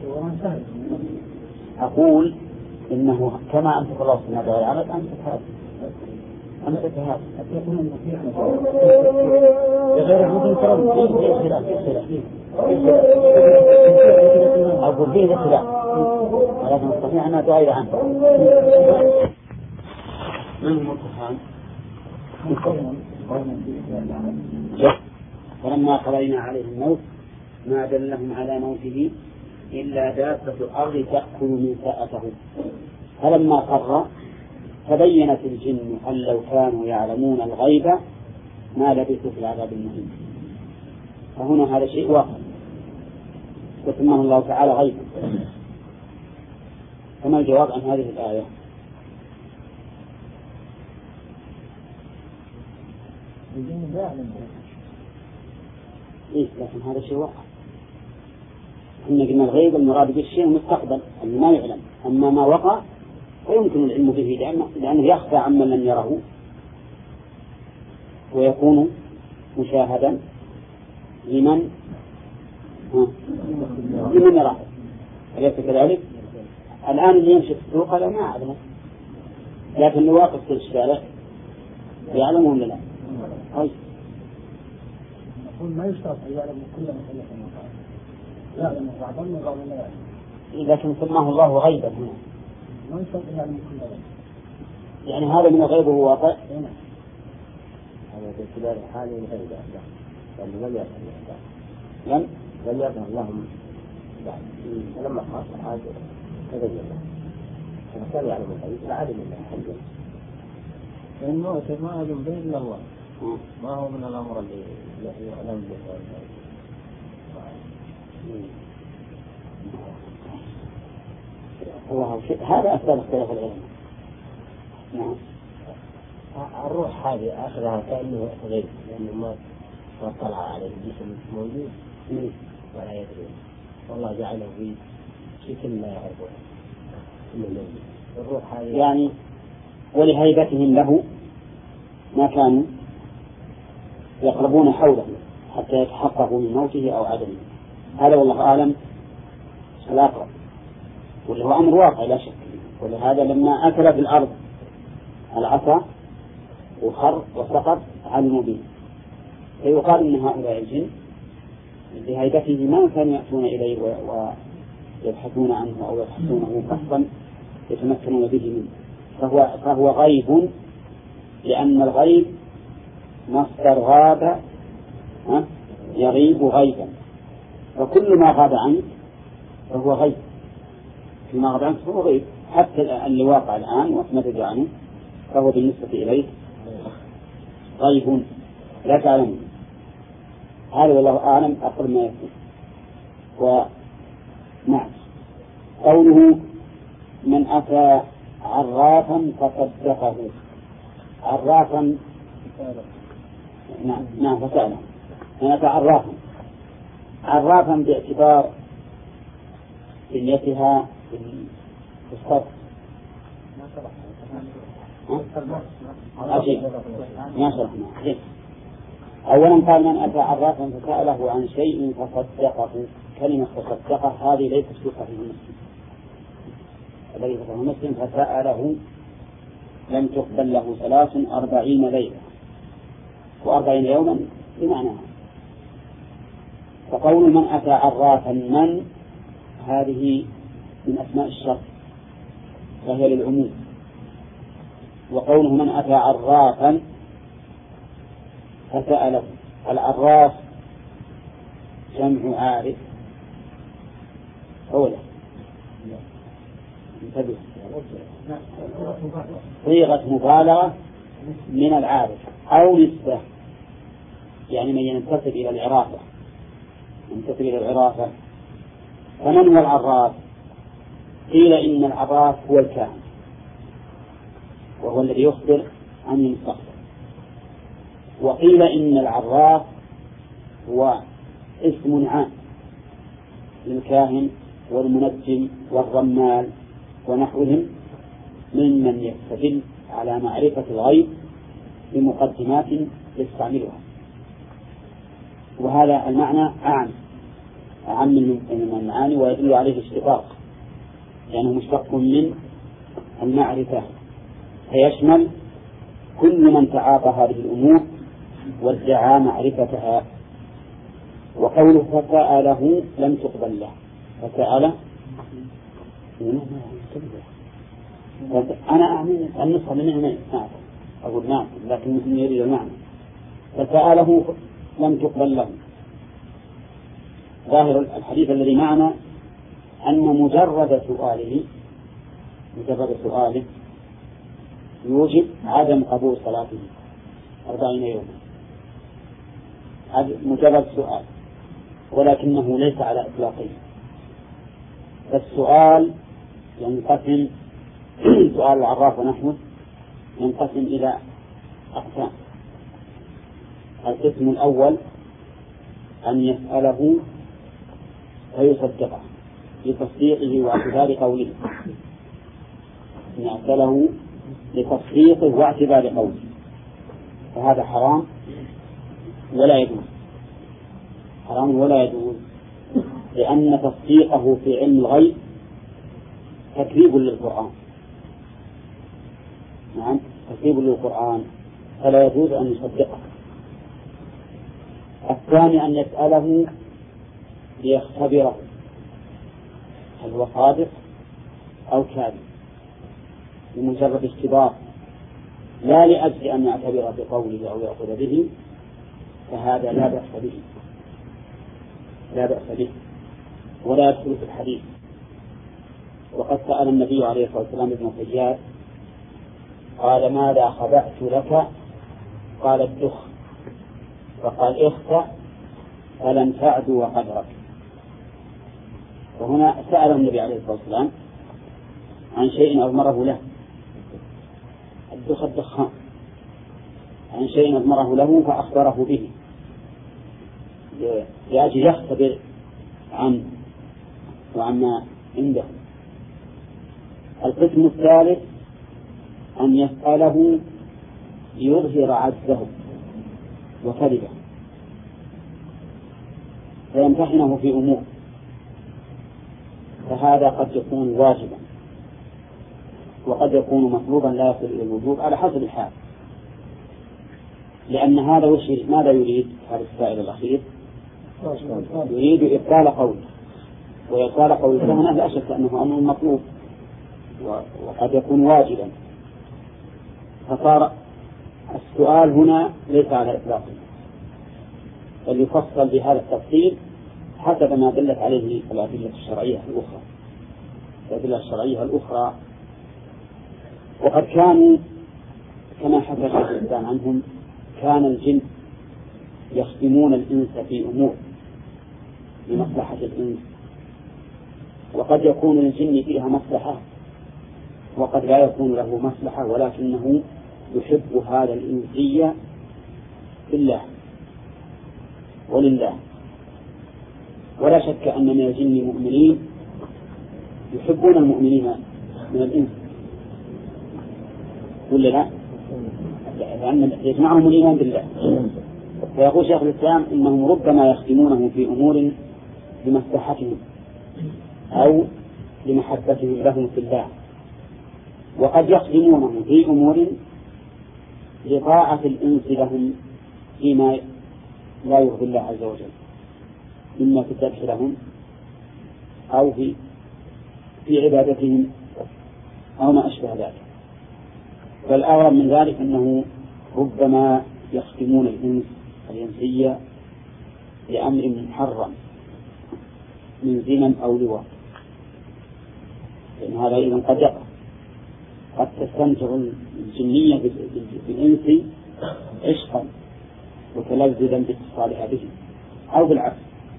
A: أقول إنه كما أمسك الله السماء بغير عمد أمسك هذا أمسك هذا بغير عمد كرم. أقول فيه خلاف، ولكن نستطيع أن نتغير عنه. من المرتفعان فلما قضينا عليه الموت ما دلهم على موته إلا دابة الأرض تأكل من ساءته. فلما قر تبينت الجن أن لو كانوا يعلمون الغيب ما لبثوا في العذاب المهين. فهنا هذا شيء واقع وسماه الله تعالى غيبا. فما الجواب عن هذه الآية؟ إيه لكن هذا شيء واقع. إن قلنا الغيب المراد بالشيء المستقبل اللي ما يعلم، أما ما وقع فيمكن العلم به لأنه, لأنه يخفى عمن لم يره ويكون مشاهدا لمن ها لمن يراه. أليس كذلك؟ الآن اللي يمشي في السوق هذا ما أعلمه، لكن اللي واقف في الشارع يعلمه ولا لا؟ طيب
B: ما يشترط أن يعلم كل ما يعلم بعضهم وبعضهم لا يعلم.
A: لكن سماه الله غيبا هنا.
B: ما يشترط أن يعلم كل ما.
A: يعني هذا من الغيب هو واقع.
B: هذا باعتبار حاله الغيب لأنه لم يعلم
A: لم
B: لم يعلم اللهم بعد فلما خاص حاجة تبين له فكان يعلم الغيب فعلم الله حجه لأنه ما علم به إلا الله، ما هو من الأمر اللي يعلم به.
A: الله هذا أسباب اختلاف العلم. نعم.
B: الروح هذه أخذها كأنه غيب لأنه ما ما طلع على الجسم موجود ولا يدري، والله جعله في شكل لا يعرفه الروح هذه
A: يعني ولهيبتهم له ما كانوا يقربون حوله حتى يتحققوا من موته أو عدمه. هذا والله أعلم الأقرب، واللي هو أمر واقع لا شك. ولهذا لما أكل في الأرض العصا وخر وسقط علموا به. فيقال إن هؤلاء الجن بهيبته ما كانوا يأتون إليه ويبحثون عنه أو يبحثونه بحثا يتمكنون به منه، فهو, فهو غيب، لأن الغيب مصدر غاب يغيب غيبا، وكل ما غاب عنك فهو غيب. ما غاب عنك فهو غيب، حتى اللي واقع الآن وأثمت عنه فهو بالنسبة إليه غيب لا تعلم. هذا والله أعلم أقل ما يكون. ونعم قوله من أتى عرافا فصدقه. عرافا نعم نعم فسأله من أتى عرافا. عرافا باعتبار بنيتها في الصرف ما شرحنا. أولا قال من أتى عرافا فسأله عن شيء فصدقه. كلمة فصدقه هذه ليست في صحيح مسلم، الذي في صحيح مسلم فسأله لم تقبل له ثلاث أربعين ليلة وأربعين يوما بمعنى. فقول من أتى عرافا من هذه من أسماء الشرط فهي للعموم. وقوله من أتى عرافا فسأله. العراف جمع عارف أولا انتبه صيغة مبالغة من العارف أو نسبة، يعني من ينتسب إلى العرافة ينتسب إلى العرافة. فمن هو العراف؟ قيل إن العراف هو الكاهن، وهو الذي يخبر عن المستقبل. وقيل إن العراف هو اسم عام للكاهن والمنجم والرمال ونحوهم ممن يستدل على معرفة الغيب بمقدمات يستعملها. وهذا المعنى أعم أعم من المعاني، ويدل عليه الاشتقاق لأنه مشتق من المعرفة، فيشمل كل من تعاطى هذه الأمور وادعى معرفتها. وقوله فسأله لم تقبل له، فسأل أنا أعمل النصف من نعمة أقول نعم لكن مثل يريد المعنى. فسأله لم تقبل له. ظاهر الحديث الذي معنا أن مجرد سؤاله مجرد سؤاله يوجب عدم قبول صلاته أربعين يوما، مجرد سؤال، ولكنه ليس على إطلاقه. فالسؤال ينقسم سؤال العراف ونحوه ينقسم إلى أقسام. القسم الأول أن يسأله فيصدقه لتصديقه واعتبار قوله، أن يسأله لتصديقه واعتبار قوله، فهذا حرام ولا يجوز، حرام ولا يجوز، لأن تصديقه في علم الغيب تكذيب للقرآن. نعم تكذيب للقرآن، فلا يجوز أن يصدقه. الثاني أن يسأله ليختبره هل هو صادق أو كاذب بمجرد اختبار، لا لأجل أن يعتبر بقوله أو يأخذ به، فهذا لا بأس به لا بأس به ولا يدخل في الحديث. وقد سأل النبي عليه الصلاة والسلام ابن صياد قال ماذا خبأت لك؟ قال الدخ، فقال اخطأ فلن تعدو قدرك. وهنا سأل النبي عليه الصلاة والسلام عن شيء أضمره له، الدخ الدخان، عن شيء أضمره له فأخبره به لأجل يختبر عنه وعما عنده. القسم الثالث أن يسأله ليظهر عجزه وكذبه فيمتحنه في أمور، فهذا قد يكون واجبا وقد يكون مطلوبا لا يصل إلى الوجوب على حسب الحال. لأن هذا وش ماذا يريد هذا السائل الأخير؟ يريد إبطال قوله، وإبطال قوله هنا لا شك أنه أمر مطلوب وقد يكون واجبا، فصار السؤال هنا ليس على إطلاقه، بل يفصل بهذا التفصيل حسب ما دلت عليه الأدلة الشرعية الأخرى الأدلة الشرعية الأخرى. وقد كانوا كما حكى شيخ الإسلام عنهم كان الجن يخدمون الإنس في أمور لمصلحة الإنس، وقد يكون الجن فيها مصلحة وقد لا يكون له مصلحة، ولكنه يحب هذا الإنسية بالله ولله. ولا شك أن من الجن مؤمنين يحبون المؤمنين من الإنس ولا لا؟ لأن يجمعهم الإيمان بالله. فيقول شيخ الإسلام إنهم ربما يخدمونه في أمور لمصلحتهم أو لمحبتهم لهم في الله، وقد يخدمونه في أمور لطاعة الإنس لهم فيما لا يرضي الله عز وجل، إما في الذبح لهم أو في في عبادتهم أو ما أشبه ذلك. فالأغرب من ذلك أنه ربما يخدمون الإنس الإنسية لأمر محرم من زنا أو لواط، لأن هذا أيضا قد يقع. قد تستمتع الجنية بالإنس عشقا وتلذذا باتصالها به أو بالعكس،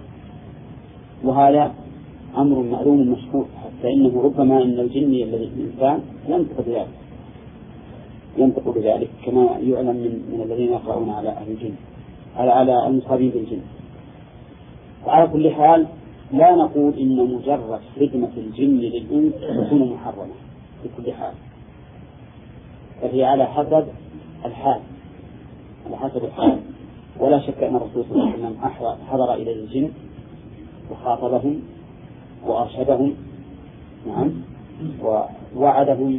A: وهذا أمر معلوم مشهور، حتى إنه ربما أن الجني الذي في الإنسان ينطق بذلك ينطق بذلك كما يعلم من, من الذين يقرؤون على أهل الجن على على المصابين بالجن. وعلى كل حال لا نقول إن مجرد خدمة الجن للإنس تكون محرمة بكل حال، فهي على حسب الحال على حسب الحال. ولا شك أن الرسول صلى الله عليه وسلم حضر إلى الجن وخاطبهم وأرشدهم، نعم، ووعدهم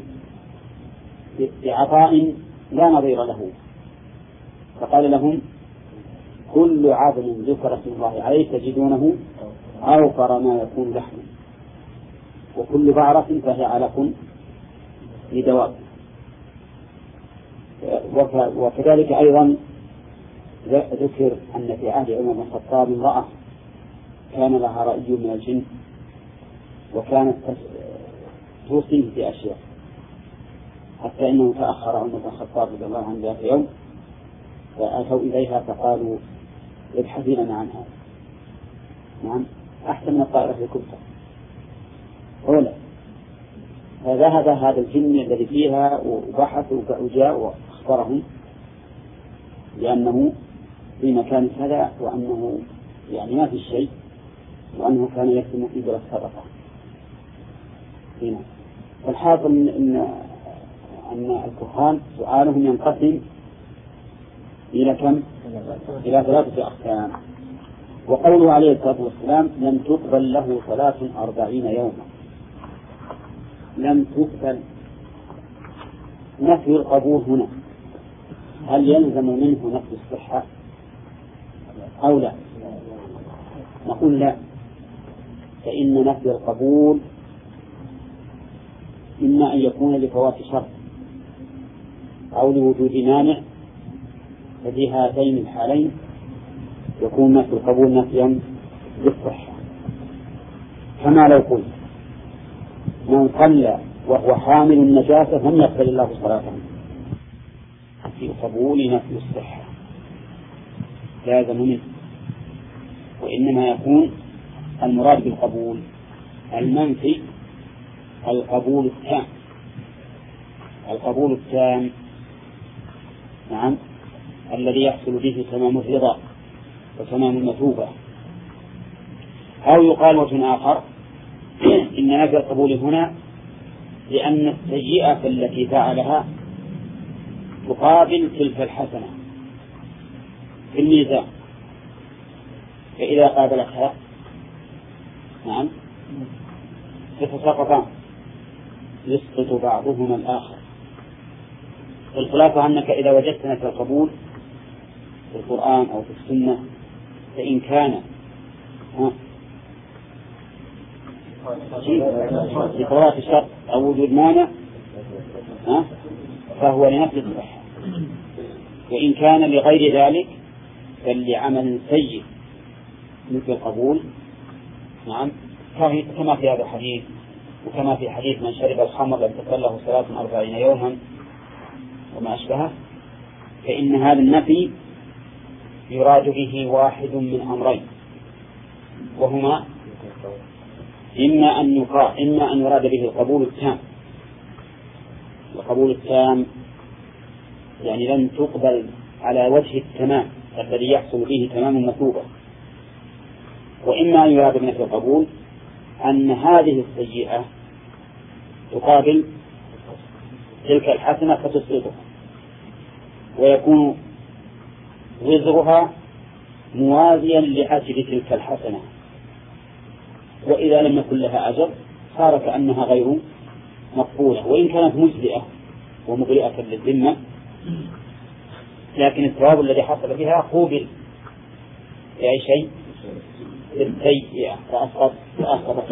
A: بعطاء لا نظير له، فقال لهم: كل عظم ذكر اسم الله عليه تجدونه أوفر ما يكون لحما، وكل بعرة فهي علق لدواب. وكذلك أيضا ذكر أن في عهد عمر بن الخطاب امرأة كان لها رأي من الجن وكانت توصيه بأشياء، حتى إنه تأخر عمر بن الخطاب رضي الله عنه ذات يوم فأتوا إليها فقالوا: ابحثي لنا عن هذا. نعم، أحسن من الطائرة في الكبسة. أولا فذهب هذا الجن الذي فيها وبحث وجاء واخبرهم بأنه في مكان كذا وأنه يعني ما في شيء، وأنه كان يكتم إبرة الصدقة هنا. فالحاصل إن, إن, أن الكهان سؤالهم ينقسم إلى كم؟ إلى ثلاثة أقسام. وقوله عليه الصلاة والسلام: لم تقبل له صلاة أربعين يوما. لم تقبل، نفي القبول هنا هل يلزم منه نفي الصحة أو لا؟ نقول لا، فإن نفي القبول إما أن يكون لفوات شرط أو لوجود مانع، ففي هاتين الحالين يكون نفي القبول نفيا للصحة. كما لو قلت: من صلى وهو حامل النجاسة لم يقبل الله صلاته. في قبول نفي الصحة لازم منه، وإنما يكون المراد بالقبول المنفي القبول التام. القبول التام نعم الذي يحصل به تمام الرضا وتمام المثوبة. أو يقال وجه آخر: إن نفي القبول هنا لأن السيئة التي فعلها تقابل تلك الحسنة في الميزان، فإذا قابلتها نعم تتساقطان، يسقط بعضهما الآخر. الخلاصة أنك إذا وجدت نفي القبول في القرآن أو في السنة فإن كان لفوات الشرط أو وجود مانع فهو لنفي الصحة، وإن كان لغير ذلك بل لعمل سيء مثل القبول نعم كما في هذا الحديث، وكما في حديث: من شرب الخمر لم تقبل له صلاة أربعين يوما وما أشبهه. فإن هذا النفي يراد به واحد من أمرين، وهما إما أن يقال إما أن يراد به القبول التام. القبول التام يعني لن تقبل على وجه التمام الذي يحصل به تمام المثوبة. وإما أن يراد بنفي القبول أن هذه السيئة تقابل تلك الحسنة فتسقطها، ويكون وزرها موازيا لأجل تلك الحسنة، وإذا لم يكن لها أجر صار كأنها غير مقبولة، وإن كانت مجزئة ومغرئة للذمة لكن الثواب الذي حصل بها قوبل بأي شيء بالسيئة فأسقط.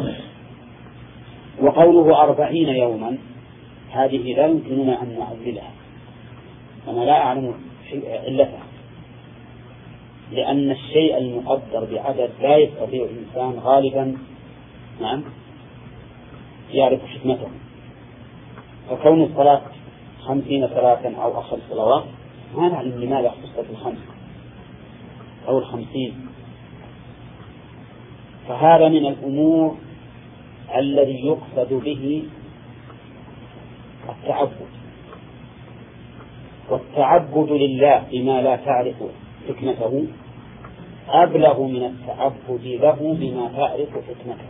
A: وقوله أربعين يوما هذه لا يمكننا أن نعدلها، أنا لا أعلم علتها، لأن الشيء المقدر بعدد لا يستطيع الإنسان غالبا نعم يعرف حكمته. فكون الصلاة خمسين صلاة أو أخر صلوات ما نعلم لماذا خصت الخمس أو الخمسين. فهذا من الأمور الذي يقصد به التعبد، والتعبد لله بما لا تعرف حكمته أبلغ من التعبد له بما تعرف حكمته.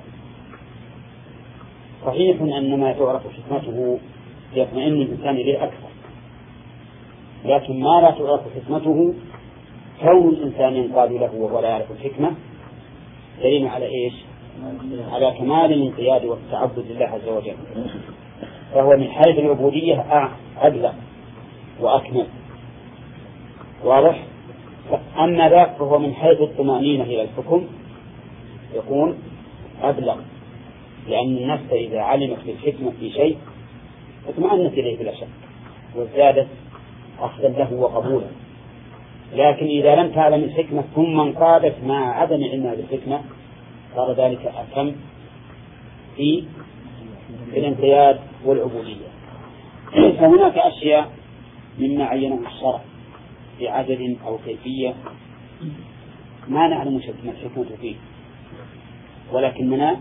A: صحيح أن ما تعرف حكمته يطمئن الإنسان إليه أكثر، لكن ما لا تعرف حكمته كون الإنسان ينقاد له وهو لا يعرف الحكمة دليل على إيش؟ على كمال الانقياد والتعبد لله عز وجل، فهو من حيث العبودية أبلغ وأكمل. واضح؟ أما ذاك فهو من حيث الطمأنينة إلى الحكم يكون أبلغ، لأن النفس إذا علمت بالحكمة في شيء اطمأنت إليه بلا شك وازدادت أخذا له وقبولا. لكن إذا لم تعلم الحكمة ثم انقادت مع عدم علمها بالحكمة صار ذلك أكم في الانقياد والعبودية. فهناك أشياء مما عينه الشرع في عدد أو كيفية ما نعلم الحكمة فيه، ولكننا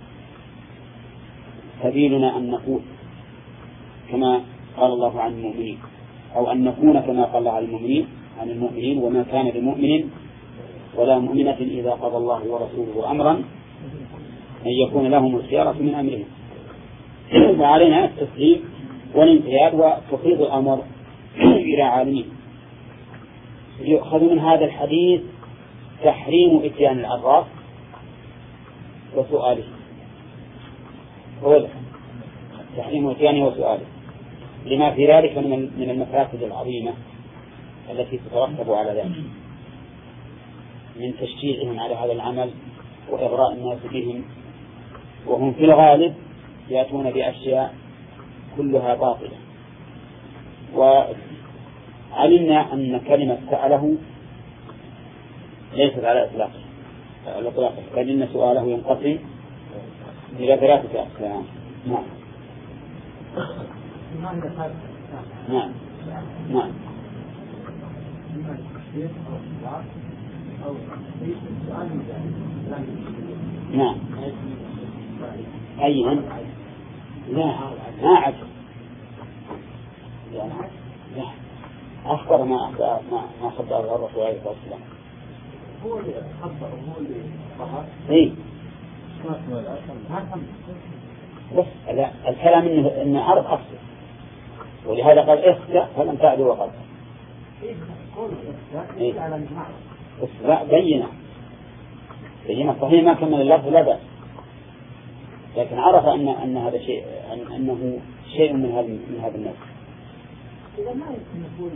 A: سبيلنا أن نقول كما قال الله عن المؤمنين، أو أن نكون كما قال الله عن المؤمنين عن المؤمنين وما كان لمؤمن ولا مؤمنة إذا قضى الله ورسوله أمرا أن يكون لهم الخيارة من أمرهم. وعلينا التسليم والانقياد وتفيض الأمر إلى عالمين. يؤخذ من هذا الحديث تحريم إتيان العراف وسؤاله، هو تحريم إتيانه وسؤاله لما في ذلك من المفاسد العظيمة التي تترتب على ذلك من تشجيعهم على هذا العمل وإغراء الناس بهم، وهم في الغالب يأتون بأشياء كلها باطلة. وعلمنا أن كلمة سأله ليست على إطلاقه، على إطلاقه فإن سؤاله ينقسم إلى ثلاثة أقسام. نعم نعم نعم نعم أيها لا ما عجب لا لا أخبر ما أخبر ما ما خبر الرسول عليه الصلاة والسلام
B: هو اللي خبر هو اللي ظهر
A: إيه بس لا الكلام إنه إن عرض أصل، ولهذا قال اخشى فلم تعدوا وقد إيه بس لا بينه بينه صحيح ما كمل اللفظ لا بأس، لكن عرف أن أن هذا شيء أن أنه شيء من هذا من هذا النوع.
B: إذا ما يمكن نقول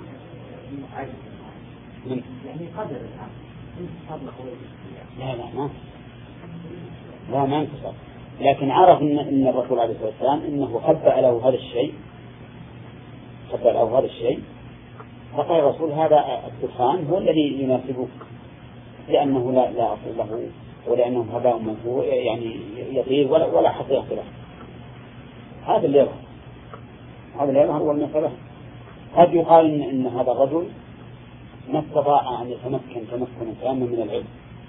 B: من يعني قدر انتصاب الخروج
A: لا لا ما لا ما انتصاب، لكن عرف إن إن الرسول عليه الصلاة والسلام إنه خبأ له هذا الشيء خبأ له هذا الشيء فقال الرسول هذا الدخان هو الذي يناسبه لأنه لا لا أصل له ولأنه هباء منثور يعني يطير ولا ولا حقيقة له. هذا اللي يظهر هذا اللي يظهر هو المسألة. قد يقال إن, إن هذا الرجل ما استطاع أن يتمكن تمكنا تاما من العلم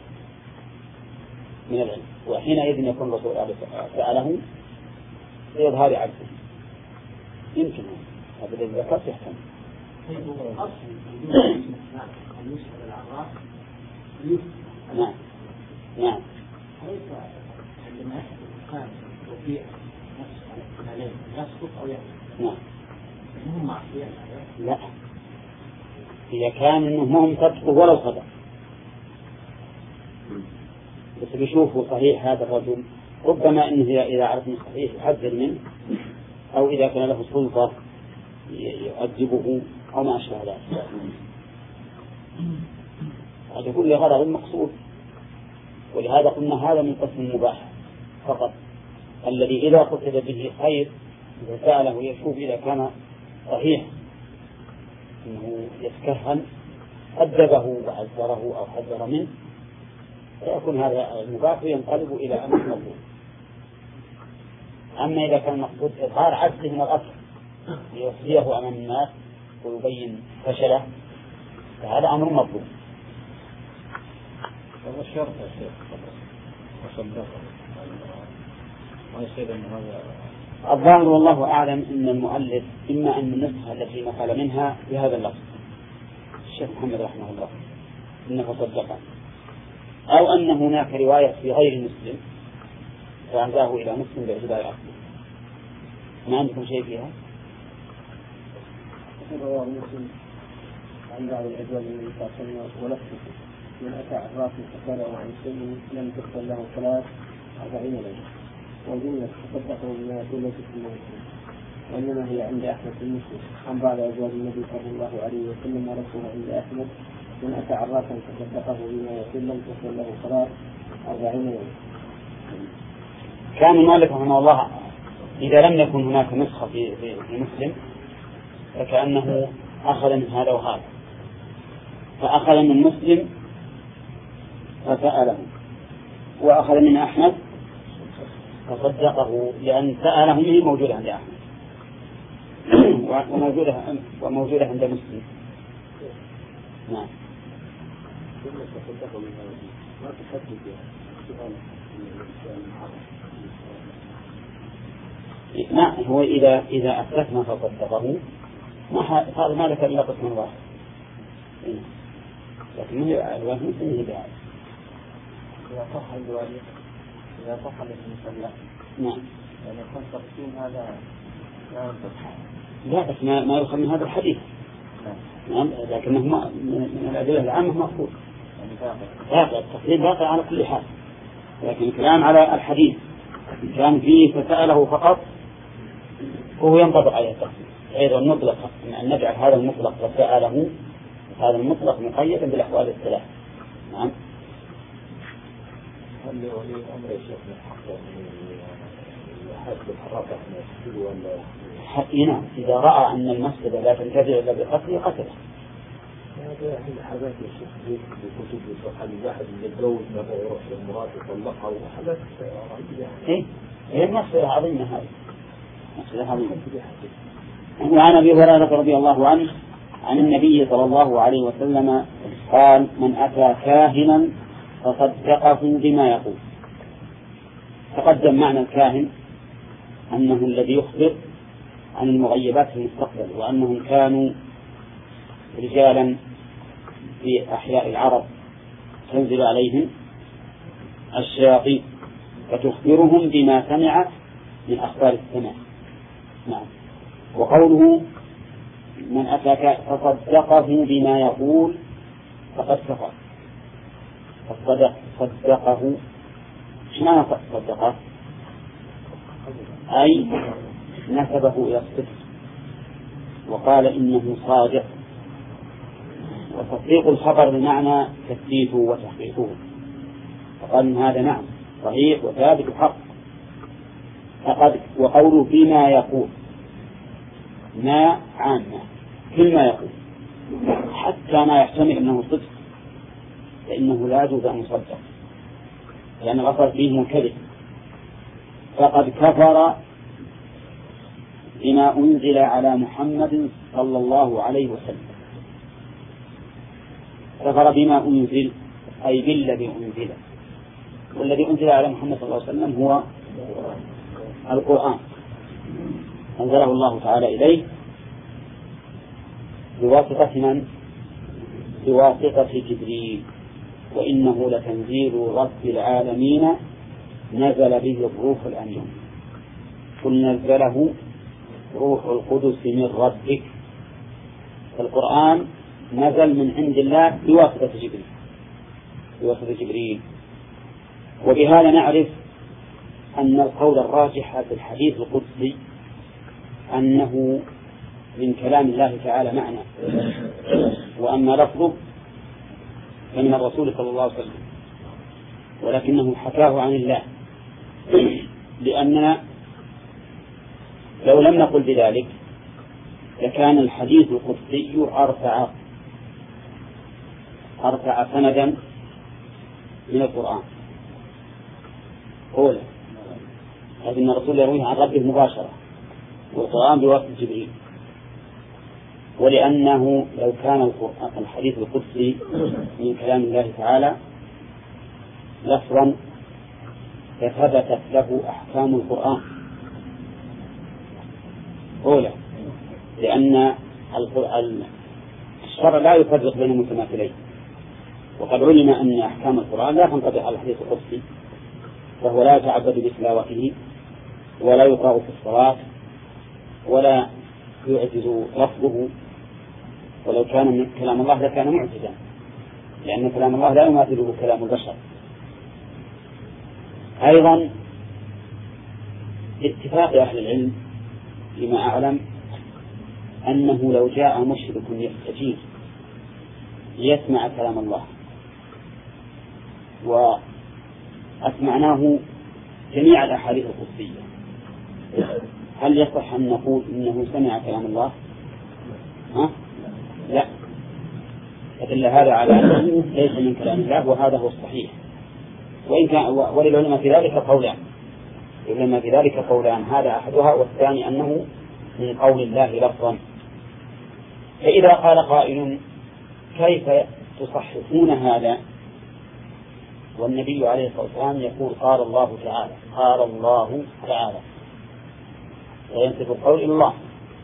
A: من العلم وحينئذ يكون الرسول عليه سأله لإظهار عجزه يمكن هذا الذي ذكرت يحتمل. نعم نعم
B: ليس عندما يحدث القائم وفي نفس الاحتمالين يسقط أو يحدث
A: نعم
B: هم معصية
A: لا إذا كان إنهم صدقوا ولو صدق بس بيشوفوا صحيح هذا الرجل ربما إنه إذا عرفنا صحيح يحذر منه أو إذا كان له سلطة يؤدبه أو ما أشبه ذلك. هذا كل غرض مقصود، ولهذا قلنا هذا من قسم المباح فقط الذي إذا قصد به خير إذا سأله يشوف إذا كان صحيح أنه يتكهن أدبه وعذره أو حذر منه فيكون هذا المباح ينقلب إلى أمر مطلوب. أما إذا كان مقصود إظهار عجزه من الأصل ليخفيه أمام الناس ويبين فشله فهذا أمر مطلوب.
B: هذا الشرط يا شيخ وصدقه ما يصير أن هذا
A: الظاهر والله أعلم أن المؤلف إما أن النسخة التي نقل منها بهذا اللفظ الشيخ محمد رحمه الله إنه صدقه، أو أن هناك رواية في غير مسلم فأهداه إلى مسلم باعتبار أصله. ما عندكم شيء فيها؟
B: رواه مسلم عن بعض الأدوار النبي صلى الله عليه وسلم ونفسه من أتى عراف فسأله عن شيء لم تقبل له ثلاث أربعين ليلة وجملة تصدقه بما يقول ليس في المسلم، وإنما هي عند أحمد المسلم عن بعض أزواج النبي صلى الله عليه وسلم ورسوله عند أحمد من أتى عرافا فصدقه بما يقول لم تقبل له ثلاث أربعين ليلة.
A: كان المؤلف رحمه الله إذا لم يكن هناك نسخة في, في, في مسلم فكأنه أخذ من هذا وهذا، فأخذ من مسلم فسأله، وأخذ من أحمد فصدقه، لأن سأله هي موجودة عند أحمد وموجودة وموجودة عند مسلم. نعم. نعم، هو إذا إذا أثبتنا فصدقه هذا ما لك إلا قسم واحد، لكن من الواحد مثل هذا.
B: إذا صح الواجب إذا صح الاسم.
A: نعم.
B: يعني يكون تقسيم هذا لا يصح.
A: لا بس ما ما يخل من هذا الحديث. نعم. لكنه ما من الأدلة العامة مفروض. باقي التقسيم باقي على كل حال، لكن الكلام على الحديث كان فيه فسأله فقط وهو ينطبق عليه التقسيم. أيضا المطلق أن نجعل هذا المطلق وسأله هذا المطلق مقيدا بالأحوال الثلاث. نعم.
B: هل ولي الأمر يشوف من حقه حسب الحركة من السجل ولا
A: حقنا نعم. إذا رأى أن المسجد لا تنتفع إلا بقتله قتله.
B: هذا يعني حاجات الشيخ بكتب الصحة الواحد اللي يتجوز مرة يروح للمرأة يطلقها وحاجات رهيبة.
A: إيه هي المسألة عظيمة هذه. مسألة عظيمة. وعن أبي هريرة رضي الله عنه عن النبي صلى الله عليه وسلم قال: من أتى كاهنا فصدقه بما يقول. تقدم معنى الكاهن أنه الذي يخبر عن المغيبات في المستقبل، وأنهم كانوا رجالا في أحياء العرب تنزل عليهم الشياطين فتخبرهم بما سمعت من أخبار السماء. نعم. وقوله من أتاك فصدقه بما يقول فقد كفر. فصدق صدقه شنو صدقه؟ أي نسبه إلى الصدق وقال إنه صادق. وتصديق الخبر بمعنى تثبيته وتحقيقه، فقال إن هذا نعم صحيح وثابت حق. فقد وقوله بما يقول ما عامة كل ما يقول حتى ما يحتمل أنه صدق فإنه لا يجوز أن يصدق لأن الأصل فيه الكذب. فقد كفر بما أنزل على محمد صلى الله عليه وسلم. كفر بما أنزل أي بالذي أنزل، والذي أنزل على محمد صلى الله عليه وسلم هو القرآن، أنزله الله تعالى إليه بواسطة من؟ بواسطة جبريل، وإنه لتنزيل رب العالمين نزل به الروح الأمين. قل نزله روح القدس من ربك. القرآن نزل من عند الله بواسطة جبريل بواسطة جبريل وبهذا نعرف أن القول الراجح في الحديث القدسي أنه من كلام الله تعالى معنى، وأما لفظه فمن الرسول صلى الله عليه وسلم، ولكنه حكاه عن الله، لأننا لو لم نقل بذلك لكان الحديث القدسي أرفع أرفع سندا من القرآن. أولا لكن الرسول يرويه عن ربه مباشرة والقرآن بواسطة جبريل، ولأنه لو كان الحديث القدسي من كلام الله تعالى لفظا لثبتت له أحكام القرآن أولى، لأن الشرع لا يفرق بين المتماثلين، وقد علم أن أحكام القرآن لا تنطبق على الحديث القدسي، فهو لا يتعبد بتلاوته ولا يقرأ في الصلاة ولا يعجز لفظه، ولو كان من كلام الله لكان معجزا، لأن كلام الله لا يماثله كلام البشر. أيضا اتفاق أهل العلم فيما أعلم أنه لو جاء مشرك يستجيب ليسمع كلام الله وأسمعناه جميع الأحاديث القدسية، هل يصح أن نقول إنه سمع كلام الله؟ ها؟ لا، فدل هذا على أنه ليس من كلام الله، وهذا هو الصحيح. وإن كان وللعلماء في ذلك قولان، للعلماء في ذلك قولان، هذا أحدها، والثاني أنه من قول الله لفظا. فإذا قال قائل كيف تصححون هذا والنبي عليه الصلاة والسلام يقول قال الله تعالى قال الله تعالى وينسب القول إلى الله،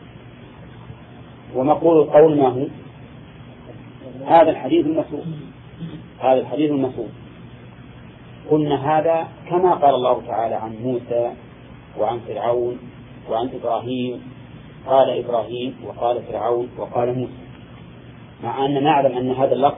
A: ومقول القول ما هو؟ هذا الحديث المسروق، هذا الحديث المسروق. قلنا هذا كما قال الله تعالى عن موسى وعن فرعون وعن إبراهيم، قال إبراهيم وقال فرعون وقال موسى، مع أن نعلم أن هذا اللفظ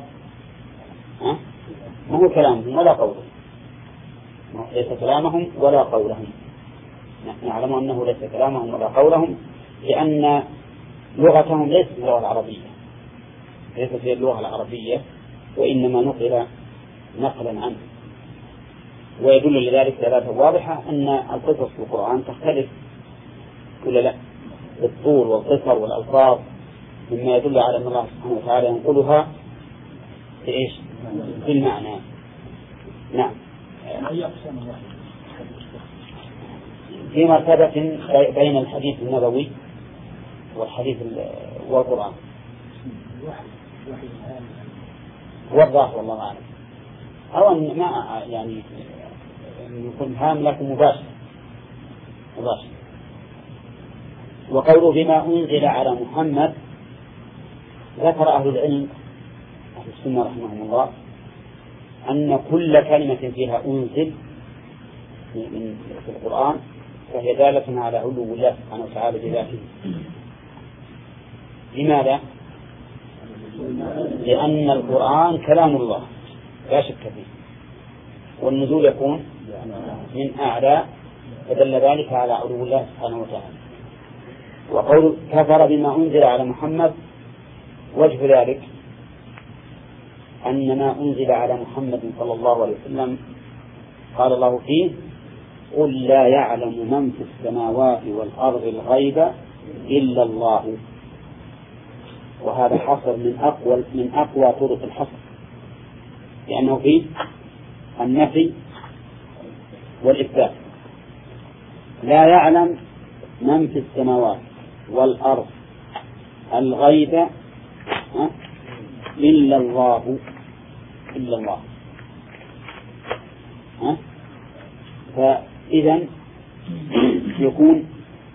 A: ما هو كلامهم ولا قولهم، ليس كلامهم ولا قولهم، نعلم أنه ليس كلامهم ولا قولهم، لأن لغتهم ليست اللغة العربية، ليست هي اللغة العربية، وإنما نقل نقلا عنه. ويدل لذلك دلالة واضحة أن القصص في القرآن تختلف ولا لا، الطول والقصر والألفاظ، مما يدل على أن الله سبحانه وتعالى ينقلها في إيش؟ في المعنى. نعم. في مرتبة بين الحديث النبوي والحديث والقرآن والظاهر والله أعلم، أو أن ما يعني يكون هام لكن مباشر مباشر. وقوله بما أنزل على محمد، ذكر أهل العلم أهل السنة رحمهم الله أن كل كلمة فيها أنزل من في القرآن فهي دالة على علو الله سبحانه وتعالى بذاته. لماذا؟ لأن القرآن كلام الله لا شك فيه، والنزول يكون من أعلى، فدل ذلك على علو الله سبحانه وتعالى. وقول كفر بما أنزل على محمد، وجه ذلك أن ما أنزل على محمد صلى الله عليه وسلم قال الله فيه قل لا يعلم من في السماوات والأرض الغيب إلا الله، وهذا حصر من أقوى من أقوى طرق الحصر، لأنه فيه النفي والإثبات. لا يعلم من في السماوات والأرض الغيب إلا الله إلا الله. فإذا يكون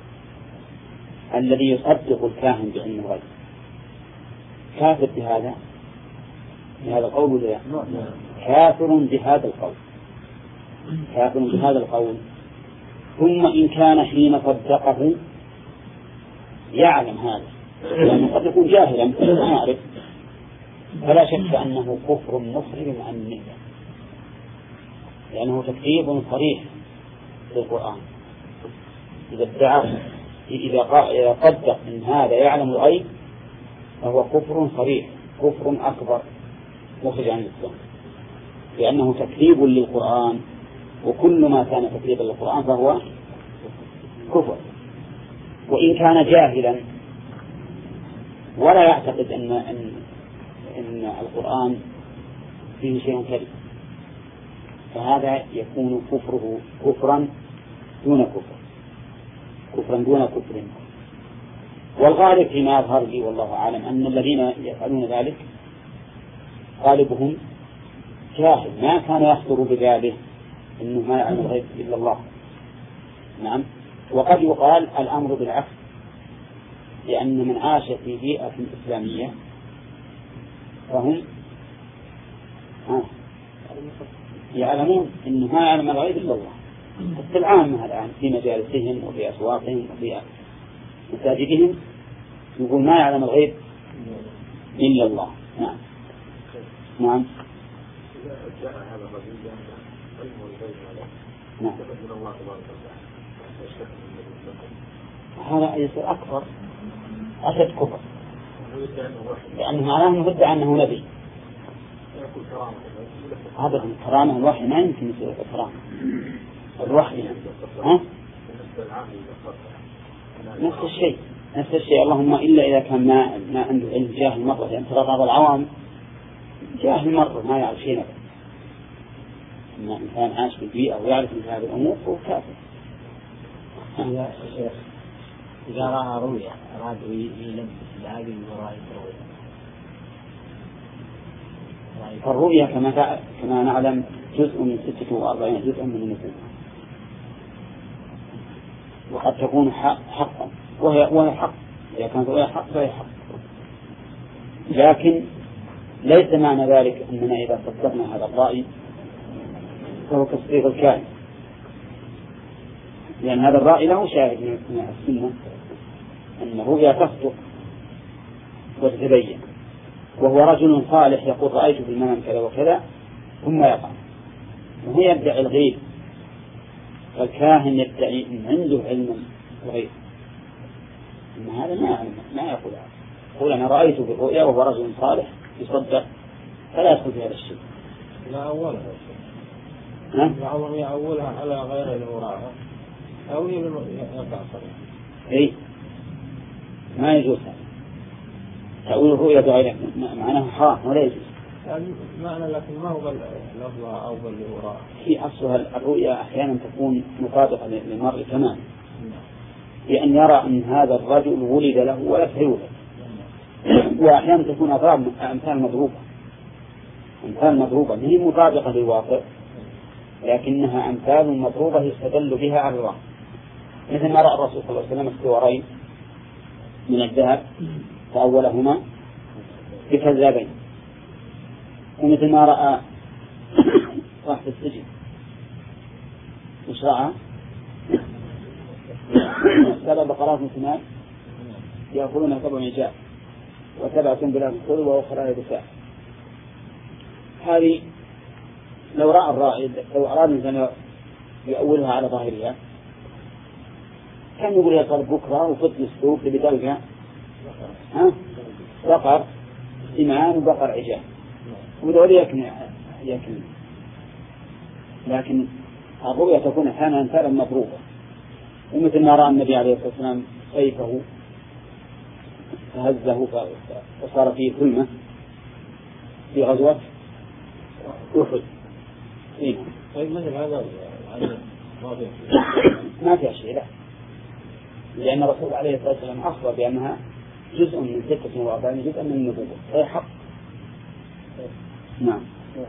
A: الذي يصدق الكاهن بعلم الغيب كافر بهذا بهذا القول ولا لا؟ كافر بهذا القول كافر بهذا القول ثم إن كان حين صدقه يعلم هذا، لأنه قد يكون جاهلا ما يعرف، فلا شك أنه كفر مخرج عن الملة، لأنه تكذيب صريح للقرآن. إذا ادعى إذا صدق إن هذا يعلم الغيب فهو كفر صريح، كفر أكبر مخرج عن الإسلام، لأنه تكذيب للقرآن، وكل ما كان تكذيبا للقرآن فهو كفر. وإن كان جاهلا ولا يعتقد أن أن أن القرآن فيه شيء كذب، فهذا يكون كفره كفرا دون كفر كفرا دون كفر. والغالب فيما يظهر لي والله أعلم أن الذين يفعلون ذلك غالبهم جاهل، ما كان يخطر بباله أنه ما يعلم الغيب إلا الله. نعم. وقد يقال الأمر بالعكس، لأن من عاش في بيئة إسلامية فهم يعلمون أنه ما يعلم الغيب إلا الله. حتى العامة الآن في مجالسهم وفي أسواقهم وفي مساجدهم يقول ما يعلم الغيب إلا الله. نعم نعم نعم. هذا يصير أكبر أشد كفر، لأنه معناه أنه يدعي أنه نبي. هذا الكرامة الوحي ما يمكن يصير كرامة الوحي. ها؟ نفس الشيء نفس الشيء اللهم إلا إذا كان ما ما عنده علم جاهل مرة، لأن ترى بعض العوام جاهل مرة ما يعرف شيء نبي. إن إنسان عاش في البيئة ويعرف مثل هذه الأمور فهو كافر.
B: يا شيخ إذا رأى رؤيا أراد يلبس العقل وراء الرؤيا.
A: فالرؤيا كما كما نعلم جزء من ستة وأربعين جزء من النجوم، وقد تكون حقا وهي وهي حق. إذا كانت رؤيا حق فهي حق، لكن ليس معنى ذلك أننا إذا صدقنا هذا الرأي فهو تصديق الكائن، لأن هذا الرأي له شاهد من السنة أن الرؤيا تصدق وتتبين، وهو رجل صالح يقول رأيت في المنام كذا وكذا ثم يقع، وهو يدعي الغيب. فالكاهن يدعي أن عنده علم الغيب، إن هذا ما يعلم ما يقول هذا. يقول أنا رأيت بالرؤيا وهو رجل صالح يصدق، فلا يدخل في هذا الشيء.
B: لا أولها بعضهم يأولها على غير المراعاة أو يقع صريح.
A: إيه ما يجوز تأويل الرؤيا بغير معناه حرام ولا يجوز.
B: يعني معنى لكن ما هو باللفظة أو بالوراء.
A: في أصلها الرؤيا أحيانا تكون مطابقة للمرء تماما، لأن يرى أن هذا الرجل ولد له ولا سيولد. وأحيانا تكون أمثال مضروبة أمثال مضروبة هي مطابقة للواقع، لكنها أمثال مضروبة يستدل بها على الواقع، مثل ما رأى الرسول صلى الله عليه وسلم استوارين من الذهب فأولهما بكذابين، ومثل ما رأى صاحب السجن وش رأى سبع بقرات ثمان يأكلون سبع عجاف وسبع سنبلات خضر وأخرى يبساء. هذه لو رأى الرائد لو أراد الإنسان يؤولها على ظاهرها كان يقول يا طالب بكرة وفت السوق اللي تلقى ها بقر سمان وبقر عجاف ودول يكن يكن لكن الرؤيا تكون أحيانا أمثالا مضروبة، ومثل ما رأى النبي عليه الصلاة والسلام سيفه فهزه فصار فيه ثلمة في غزوة أحد. إيه.
B: طيب مثل هذا
A: ما في شيء لا، لأن الرسول عليه الصلاة والسلام أخبر بأنها جزء من ستة وأربعين جزء من النبوة، هي حق. نعم.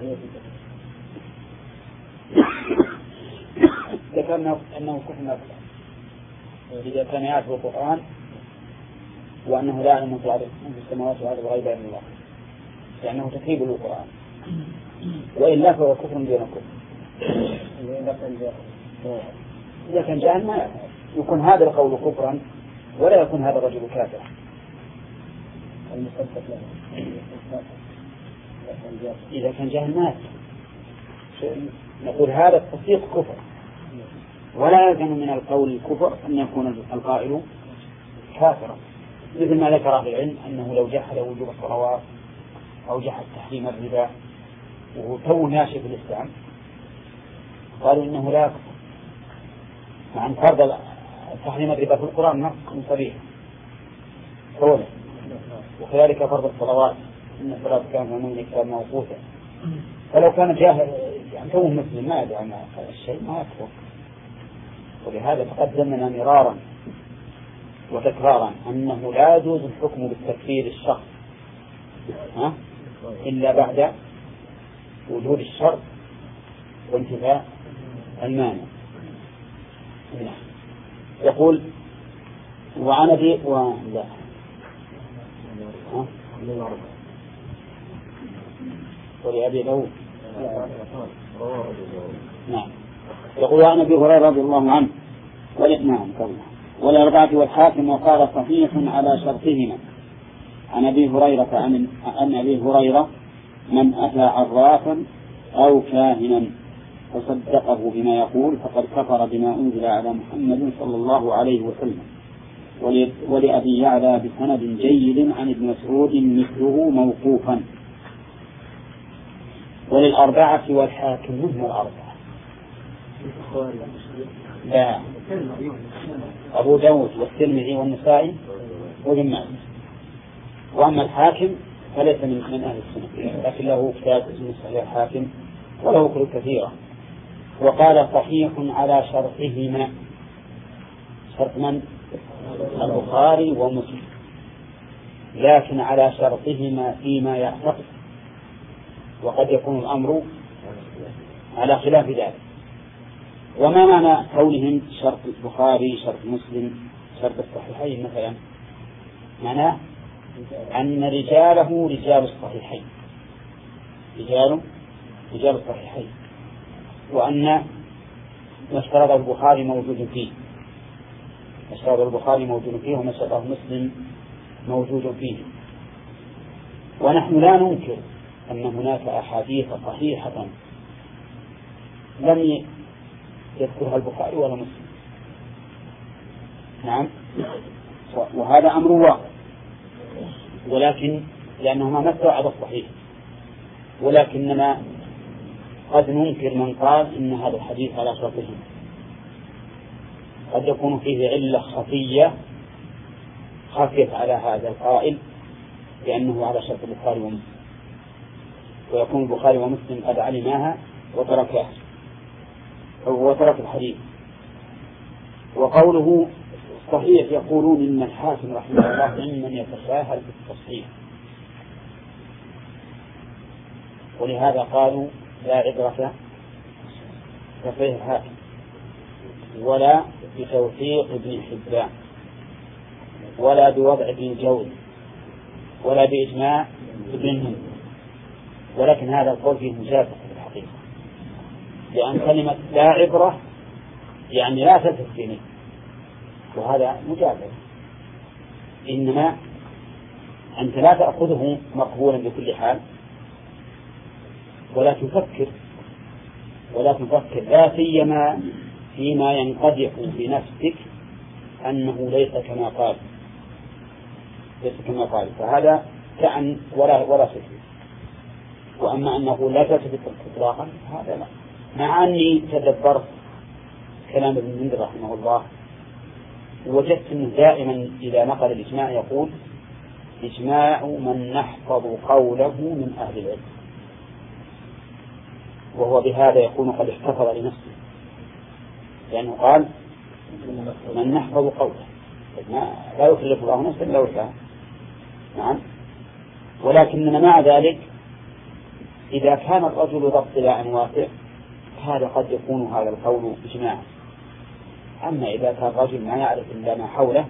A: ذكرنا أنه كفر أكبر إذا كان يعرف القرآن وأنه لا يعلم من في السماوات والأرض الغيب إلا الله، لأنه تكذيب للقرآن، وإلا فهو كفر دون كفر. إذا كان جاهل ما يكون هذا القول كفرا ولا يكون هذا الرجل كافرا. إذا كان جاهل مات نقول هذا التصديق كفر، ولا يلزم من القول الكفر أن يكون القائل كافرا، مثل ما ذكر أهل العلم أنه لو جحد وجوب الصلوات أو جحد تحريم الربا وهو تو ناشئ في الإسلام قالوا إنه لا يكفر، مع أن فرض تحريم الربا في القرآن نص صريح قوله، وكذلك فرض الصلوات إن الصلاة كانت من كتاب موقوتا. فلو كان جاهل يعني تو مسلم ما يدعي عن هذا الشيء ما يكفر. ولهذا تقدمنا مرارا وتكرارا أنه لا يجوز الحكم بالتكفير الشخص ها؟ إلا بعد وجود الشرط وانتفاء المانع. يقول وعن أبي و... لا ولأبي داود. نعم. يقول عن أبي هريرة رضي الله عنه نعم والأربعة والحاكم وقال صحيح على شرطهما. عن أبي هريرة عن أن أبي هريرة من أتى عرافا أو كاهنا فصدقه بما يقول فقد كفر بما أنزل على محمد صلى الله عليه وسلم. ولأبي يعلى بسند جيد عن ابن مسعود مثله موقوفا. وللأربعة والحاكم منه الأربعة. لا أبو داود والترمذي والنسائي وابن ماجه. وأما الحاكم فليس من من أهل السنة لكن له كتاب اسمه صحيح الحاكم وله كتب كثيرة. وقال صحيح على شرطهما شرط من؟ البخاري ومسلم لكن على شرطهما فيما يعتقد وقد يكون الأمر على خلاف ذلك. وما معنى قولهم شرط البخاري شرط مسلم شرط الصحيحين مثلا؟ معناه أن رجاله رجال الصحيحين رجال رجال الصحيحين وأن ما اشترط البخاري موجود فيه ما اشترط البخاري موجود فيه وما اشترط مسلم موجود فيه. ونحن لا ننكر أن هناك أحاديث صحيحة لم يذكرها البخاري ولا مسلم. نعم وهذا أمر واقع ولكن لأنهما ما استوعب الصحيح ولكننا قد ننكر من قال إن هذا الحديث على شرطه قد يكون فيه علة خفية خفيت على هذا القائل لأنه على شرط البخاري ومسلم ويكون البخاري ومسلم قد علماها وتركها وترك الحديث. وقوله صحيح يقولون إن الحاكم رحمه الله ممن يتساهل في التصحيح ولهذا قالوا لا عبرة بصحيح الحاكم ولا بتوثيق ابن حبان ولا بوضع ابن جوزي ولا بإجماع ابن هند. ولكن هذا القول فيه مجازفة في الحقيقة لأن كلمة لا عبرة يعني لا تلتفت وهذا مجازفة. إنما أنت لا تأخذه مقبولا بكل حال ولا تفكر ولا تفكر لا سيما فيما ينقدح في نفسك أنه ليس كما قال ليس كما قال فهذا كأن ولا ولا شيء. وأما أنه لا تثبت إطلاقا هذا لا. مع أني تدبرت كلام ابن منذر رحمه الله وجدت أنه دائما إذا نقل الإجماع يقول إجماع من نحفظ قوله من أهل العلم وهو بهذا يكون قد احتفظ لنفسه لأنه قال من نحفظ قوله لا يكلف الله نفسا إلا وسعها. نعم ولكننا مع ذلك إذا كان الرجل ذا اطلاع واسع هذا قد يكون هذا القول إجماعا. أما إذا كان الرجل ما يعرف إلا ما حوله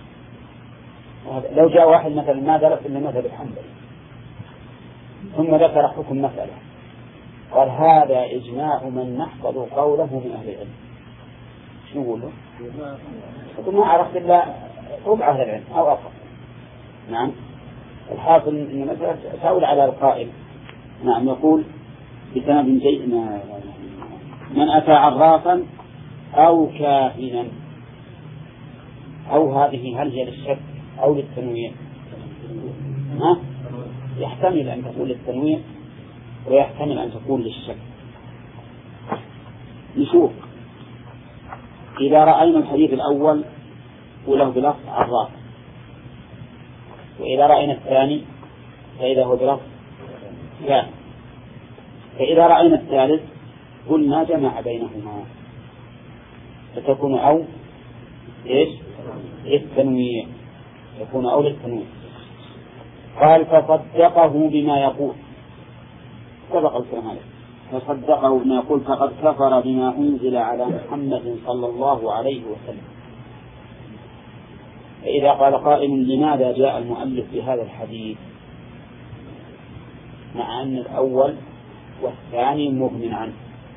A: لو جاء واحد مثلا ما درس إلا مذهب الحنبلي ثم ذكر حكم مسألة قال هذا إجماع من نحفظ قوله من أهل العلم شو يقول له؟ يقول ما عرفت إلا ربع أهل العلم أو أقل. نعم الحاصل إن مثلا سأقول على القائل نعم يقول بسبب شيء من أتى عرافا أو كاهنا أو هذه هل هي للشك أو للتنويع؟ ها؟ يحتمل أن تكون للتنويع ويحتمل أن تكون للشك. نشوف إذا رأينا الحديث الأول وله بلفظ عراف وإذا رأينا الثاني فإذا هو بلفظ كاهن فإذا رأينا الثالث قلنا جمع بينهما فتكون أو إيش التنويع يكون أو للتنويع. قال فصدقه بما يقول سبق الكلام عليه فصدقه بما يقول فقد كفر بما أنزل على محمد صلى الله عليه وسلم. فإذا قال قائل لماذا جاء المؤلف بهذا الحديث مع أن الأول والثاني مغن عنه؟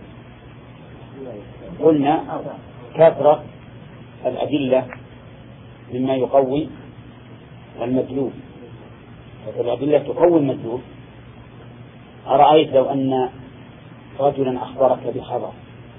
A: قلنا كثرة الأدلة مما يقوي المدلول، فالأدلة تقوي المدلول. أرأيت لو أن رجلا أخبرك بخبر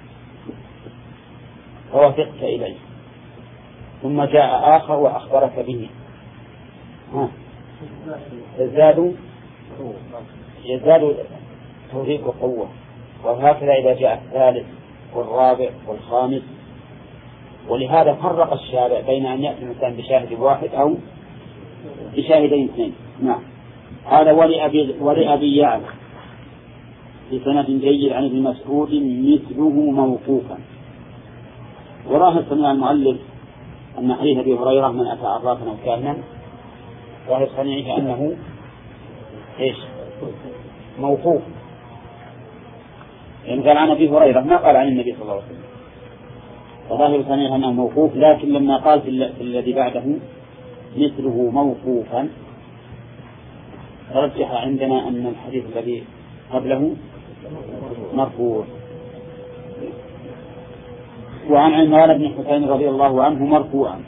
A: فوثقت إليه ثم جاء آخر وأخبرك به، ها يزداد يزداد توثيق وقوة. وهكذا إذا جاء الثالث والرابع والخامس. ولهذا فرق الشارع بين أن يأتي الإنسان بشاهد واحد أو بشاهدين اثنين. نعم. قال ولأبي, ولأبي يعلى بسند جيد عن ابن مسعود مثله موقوفا. وراها سمع المؤلف أن حديث أبي هريرة من أتى عرافا أو كاهنا ظاهر صنيعه أنه إيش موقوف، يعني قال عن أبي هريرة ما قال عن النبي صلى الله عليه وسلم، وظاهر صنيعه أنه موقوف. لكن لما قال في الذي بعده مثله موقوفا رجح عندنا أن الحديث الذي قبله مرفوع. وعن عمران بن حسين رضي الله عنه مرفوعا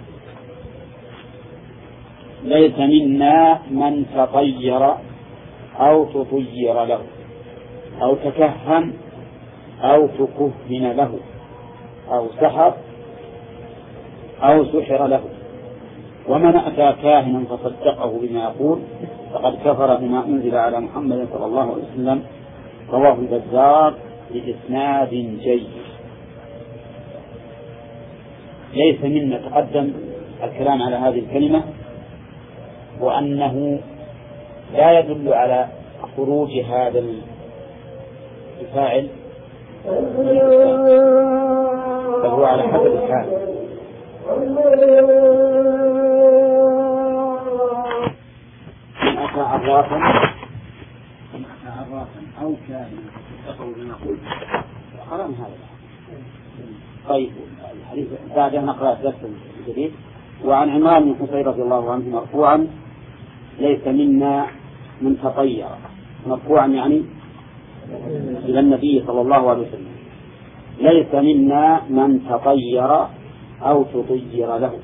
A: ليس منا من تطير أو تطير له أو تكهن أو تكهن له أو سحر أو سحر له، ومن أتى كاهنا فصدقه بما يقول فقد كفر بما أنزل على محمد صلى الله عليه وسلم. رواه البزار بإسناد جيد. ليس منا تقدم الكلام على هذه الكلمة، وأنه لا يدل على خروج هذا الفاعل بل هو على حسب الحال. من أتى عرافا من أتى عرافا أو كاهنا فصدقه بما يقول حرام هذا. طيب الحديث بعد نقرأ درس جديد. وعن عمران بن حسين رضي الله عنه مرفوعا ليس منا من تطير، مرفوعا يعني إلى النبي صلى الله عليه وسلم، ليس منا من تطير أو تطير له.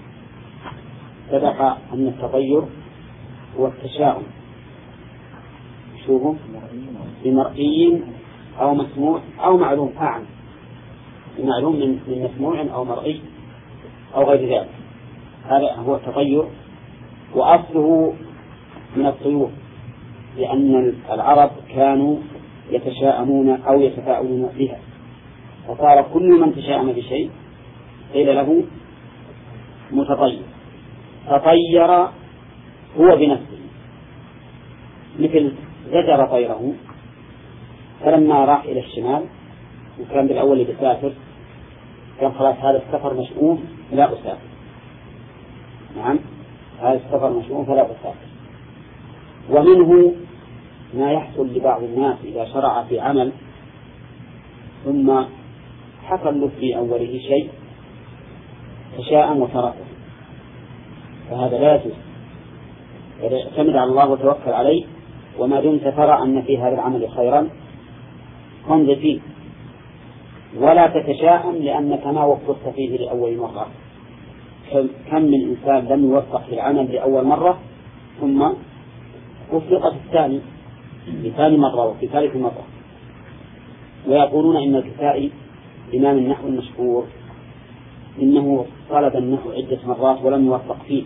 A: سبق أن التطير هو التشاؤم، شوفوا بمرئي أو مسموع أو معلوم، أعلم معلوم من مسموع أو مرئي أو غير ذلك، هذا هو التطير. وأصله من الطيور، لأن العرب كانوا يتشاءمون أو يتفاءلون بها، فصار كل من تشاءم بشيء قيل له متطير. تطير هو بنفسه، مثل زجر طيره فلما راح إلى الشمال وكان بالأول يسافر كان خلاص هذا السفر مشؤوم لا أسافر. نعم هذا السفر مشؤوم فلا أسافر. ومنه ما يحصل لبعض الناس إذا شرع في عمل ثم حصل له في أوله شيء تشاءم وتركه، فهذا لا يجوز. اعتمد على الله وتوكل عليه، وما دمت ترى أن في هذا العمل خيرا قم فيه، ولا تتشاءم لأنك ما وفقت فيه لأول مرة. كم من إنسان لم يوفق في العمل لأول مرة ثم وفق في الثاني في ثاني مرة وفي ثالث مرة. ويقولون إن الكسائي إمام النحو المشهور إنه طلب النحو عدة مرات ولم يوفق فيه،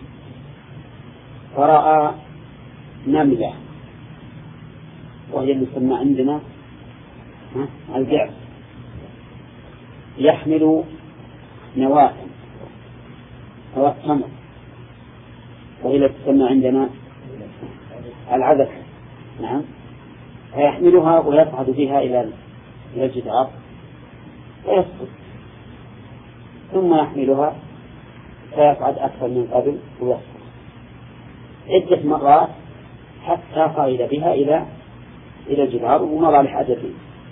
A: فرأى نملة وهي اللي تسمى عندنا الجعف يحمل نواة نواة تمر، وهي اللي تسمى عندنا العدس. نعم فيحملها ويصعد بها إلى الجدار ويسقط، ثم يحملها فيصعد أكثر من قبل ويسقط عدة مرات حتى صعد بها إلى إلى الجدار ومضى لحاجته.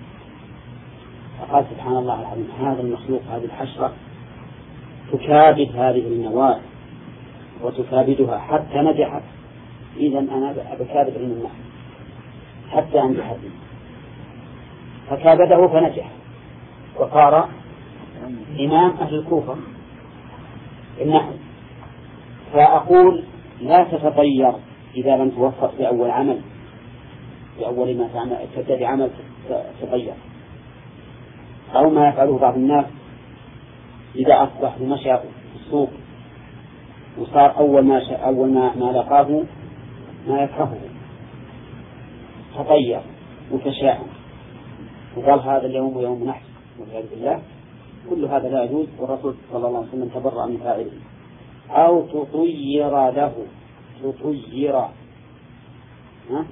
A: فقال سبحان الله العظيم، هذا المخلوق هذه الحشرة تكابد هذه النواة وتكابدها حتى نجحت، إذا أنا بكابد علم النحو حتى أنجحت، فكابده فنجح وصار إمام أهل الكوفة النحو. فأقول لا تتطير إذا لم توفق في أول عمل، في أول ما تبتدي عمل تتطير، أو ما يفعله بعض الناس إذا أصبح ومشى في السوق وصار أول ما شاء أول ما, ما لقاه ما يكرهه تطير وتشاءم وقال هذا اليوم يوم نحس والعياذ بالله. كل هذا لا يجوز، والرسول صلى الله عليه وسلم تبرأ من فاعله. أو تطير له، تطير ها؟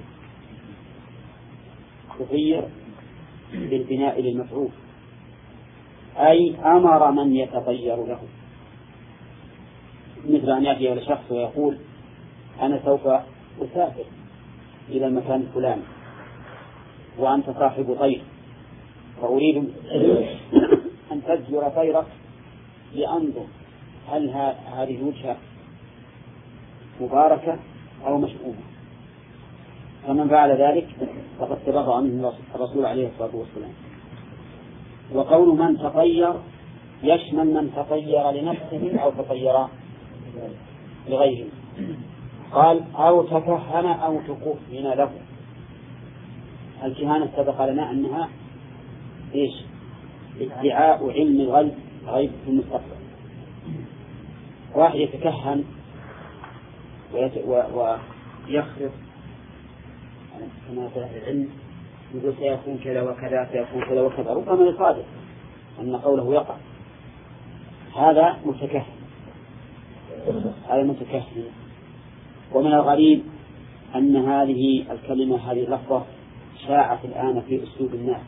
A: تطير بالبناء للمفعول، أي أمر من يتطير له، مثل أن يأتي إلى شخص ويقول أنا سوف أسافر إلى المكان الفلاني وأنت صاحب طير، فأريد أن تزجر طيرك لأنظر هل هذه الوجهة مباركة أو مشؤومة، فمن فعل ذلك فقد تبرأ منه الرسول عليه الصلاة والسلام. وقول من تطير يشمل من تطير لنفسه أو تطير لغيره. قال أو تكهن أو تكهن له. الكهانة سبق لنا أنها إيش؟ ادعاء علم الغيب غيب في المستقبل. واحد يتكهن ويخرف كما في العلم يقول سيكون كذا وكذا سيكون كذا وكذا، ربما يصادف أن قوله يقع، هذا متكهن، هذا متكهن. ومن الغريب أن هذه الكلمة هذه اللفظة شاعت الآن في أسلوب الناس،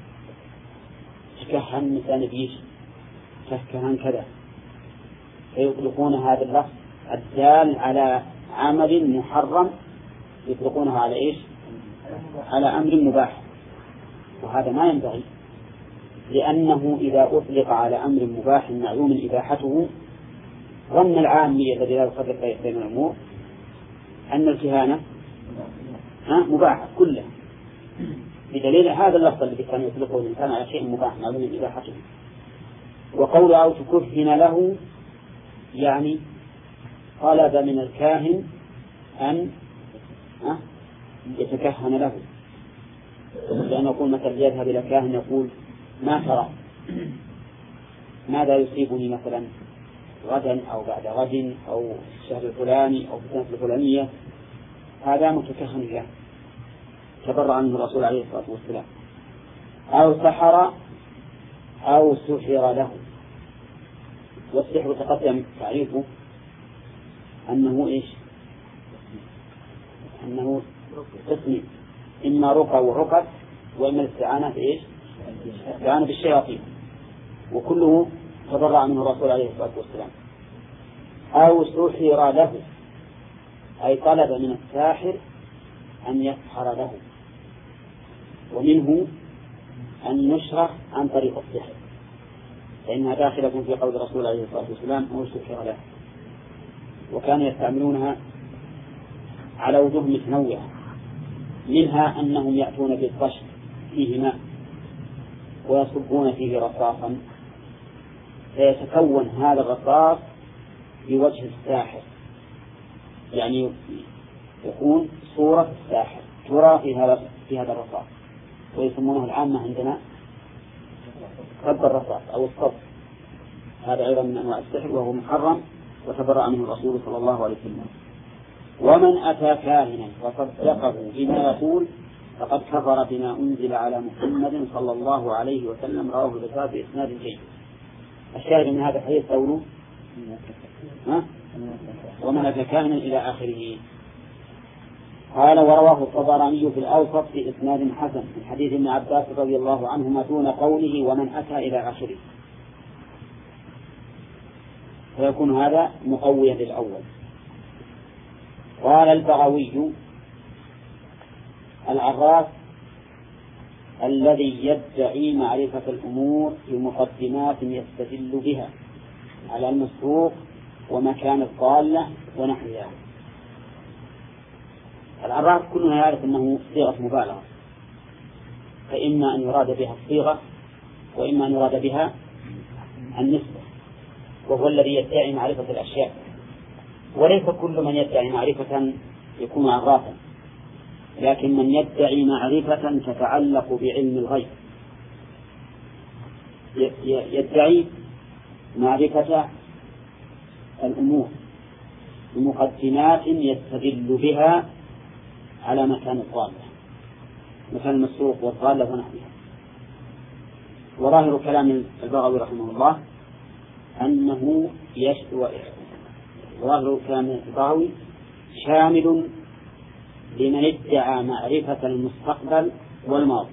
A: تكهن مثل بيش تكهن كذا، فيطلقون هذا اللفظ الدال على عمل محرم يطلقونها على إيش؟ على أمر مباح، وهذا ما ينبغي، لأنه إذا أطلق على أمر مباح معلوم إباحته ظن العامية الذي لا يفرق بين الأمور أن الكهانة مباحة كلها، بدليل هذا اللفظ الذي كان يطلقه الإنسان على شيء مباح معلوم إباحته. وقول أو تكهن له يعني طلب من الكاهن أن يتكهن له، لأن يقول مثلا يذهب إلى كاهن يقول ما ترى ماذا يصيبني مثلا غدا أو بعد غد أو الشهر الفلاني أو في السنة الفلانية، هذا متكهن له تبرأ عنه الرسول عليه الصلاة والسلام. أو سحر أو سحر له. والسحر تقدم تعريفه أنه إيش؟ أنه قسم، إما رقى وعقد وإما الاستعانة بإيش؟ الاستعانة بالشياطين، وكله تبرأ منه الرسول عليه الصلاة والسلام. أو سحر له أي طلب من الساحر أن يسحر له، ومنه أن يشرح عن طريق السحر، فإنها داخلة في قول الرسول عليه الصلاة والسلام أو سحر له. وكانوا يستعملونها على وجوه متنوعة، منها أنهم يأتون بالطشت فيه ماء ويصبون فيه رصاصا، فيتكون هذا الرصاص بوجه الساحر، يعني يكون صورة الساحر ترى في هذا في هذا الرصاص، ويسمونه العامة عندنا صب الرصاص أو الصب. هذا أيضا من أنواع السحر وهو محرم وتبرأ منه الرسول صلى الله عليه وسلم. ومن أتى كاهنا وصدقه بما يقول فقد كفر بما أنزل على محمد صلى الله عليه وسلم، رواه البخاري بإسناد جيد. الشاهد من هذا الحديث قوله ومن أتى كاهنا إلى آخره. قال ورواه الطبراني في الأوسط في إسناد حسن من حديث ابن عباس رضي الله عنهما دون قوله ومن أتى إلى آخره، فيكون هذا مقويا للأول. قال البغوي العراف الذي يدعي معرفة الأمور في مقدمات يستدل بها على المسروق ومكان الضالة ونحوها. العراف كلنا يعرف أنه صيغة مبالغة، فإما أن يراد بها الصيغة وإما أن يراد بها النسبة، وهو الذي يدعي معرفة الأشياء، وليس كل من يدعي معرفة يكون عرافا، لكن من يدعي معرفة تتعلق بعلم الغيب، يدعي معرفة الأمور بمقدمات يستدل بها على مكان الضالة، مكان المسروق والضالة ونحوها. وظاهر كلام البغوي رحمه الله أنه يشتوى ظاهر كلام البغوي شامل لمن ادعى معرفة المستقبل والماضي،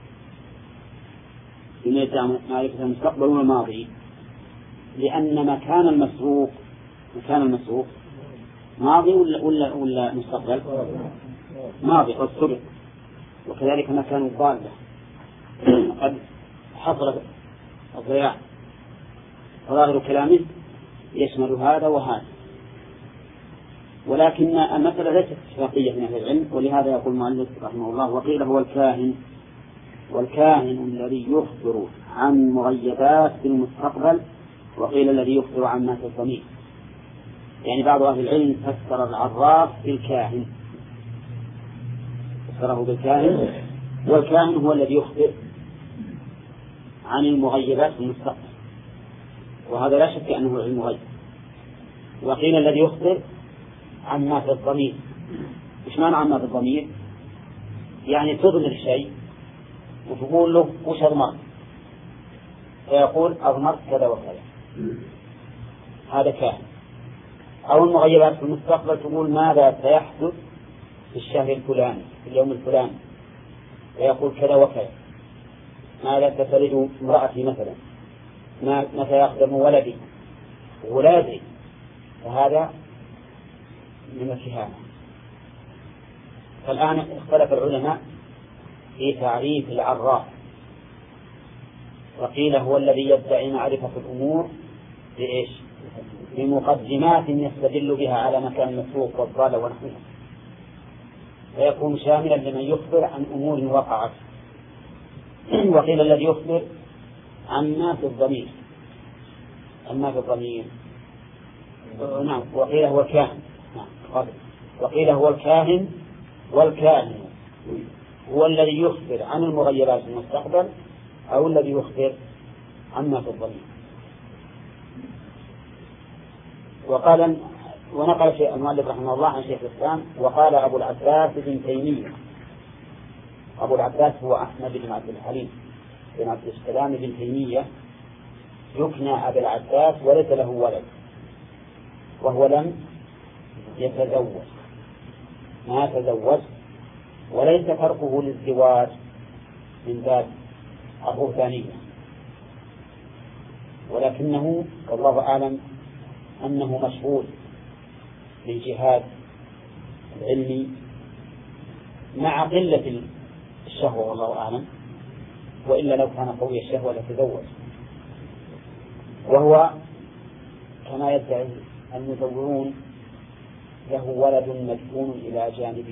A: لمن ادعى معرفة المستقبل والماضي، لأن مكان المسروق مكان المسروق ماضي ولا ولا ولا مستقبل؟ ماضي قد سبق، وكذلك مكان الضالة قد حصل الضياع. فظاهر كلامه يشمل هذا وهذا، ولكن المسألة ليست اتفاقية من أهل العلم، ولهذا يقول المؤلف رحمه الله: وقيل هو الكاهن، والكاهن الذي يخبر عن مغيبات في المستقبل، وقيل الذي يخبر عن ما في الضمير. يعني بعض أهل العلم فسر العراف بالكاهن، فسره بالكاهن، والكاهن هو الذي يخبر عن المغيبات في المستقبل، وهذا لا شك أنه علم غيب. وقيل الذي يخبر عن ما في الضمير. إيش معنى عن ما في الضمير؟ يعني تضمر شيء وتقول له وش أضمرت، فيقول أضمرت كذا وكذا، هذا كاهن. أو المغيبات في المستقبل تقول ماذا سيحدث في الشهر الفلاني في اليوم الفلاني، فيقول كذا وكذا، ماذا ستلد امرأتي مثلا، متى يقدم ولدي ولا يدري، فهذا من الكهانة. فالآن اختلف العلماء في تعريف العراف، وقيل هو الذي يدعي معرفة الأمور بإيش؟ بمقدمات يستدل بها على مكان المسروق والضالة ونحوها، فيكون شاملا لمن يخبر عن أمور وقعت. وقيل الذي يخبر عما في الضمير، عما في الضمير نعم. وقيل هو الكاهن، نعم. وقيل هو الكاهن، والكاهن هو الذي يخبر عن المغيبات في المستقبل أو الذي يخبر عما في الضمير. وقال ونقل شيء المؤلف رحمه الله عن شيخ الإسلام: وقال أبو العباس بن تيمية. أبو العباس هو أحمد بن عبد الحليم بن عبد السلام بن تيمية، يكنى أبا العباس، وليس له ولد، وهو لم يتزوج، ما تزوج، وليس فرقه للزواج من باب الرهبانية، ولكنه والله أعلم أنه مشغول بالجهاد العلمي مع قلة الشهوة والله أعلم، وإلا لو كان قوي الشهوة لتزوج. وهو كما يدعي المزورون له ولد مدفون إلى جانبه،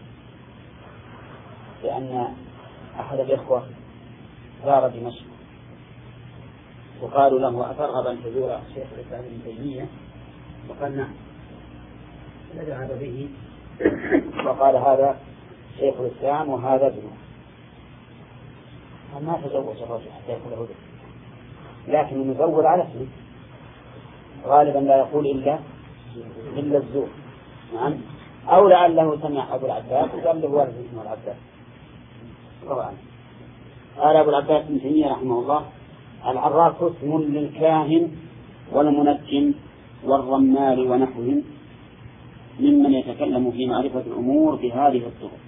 A: لأن أحد الإخوة زار دمشق وقالوا له: أترغب أن تزور شيخ الإسلام ابن تيمية؟ وقال: نعم. فذهب به وقال: هذا شيخ الإسلام وهذا ابنه. فما تزوج الرجل حتى يكون له ذكر، لكن المزور على اسمه غالبا لا يقول إلا إلا الزور، نعم. أو لعله سمع أبو العباس وقال له ولد اسمه العباس. طبعا قال أبو العباس بن تيمية رحمه الله: العراف اسم للكاهن والمنجم والرمال ونحوهم ممن يتكلم في معرفة الأمور بهذه الطرق.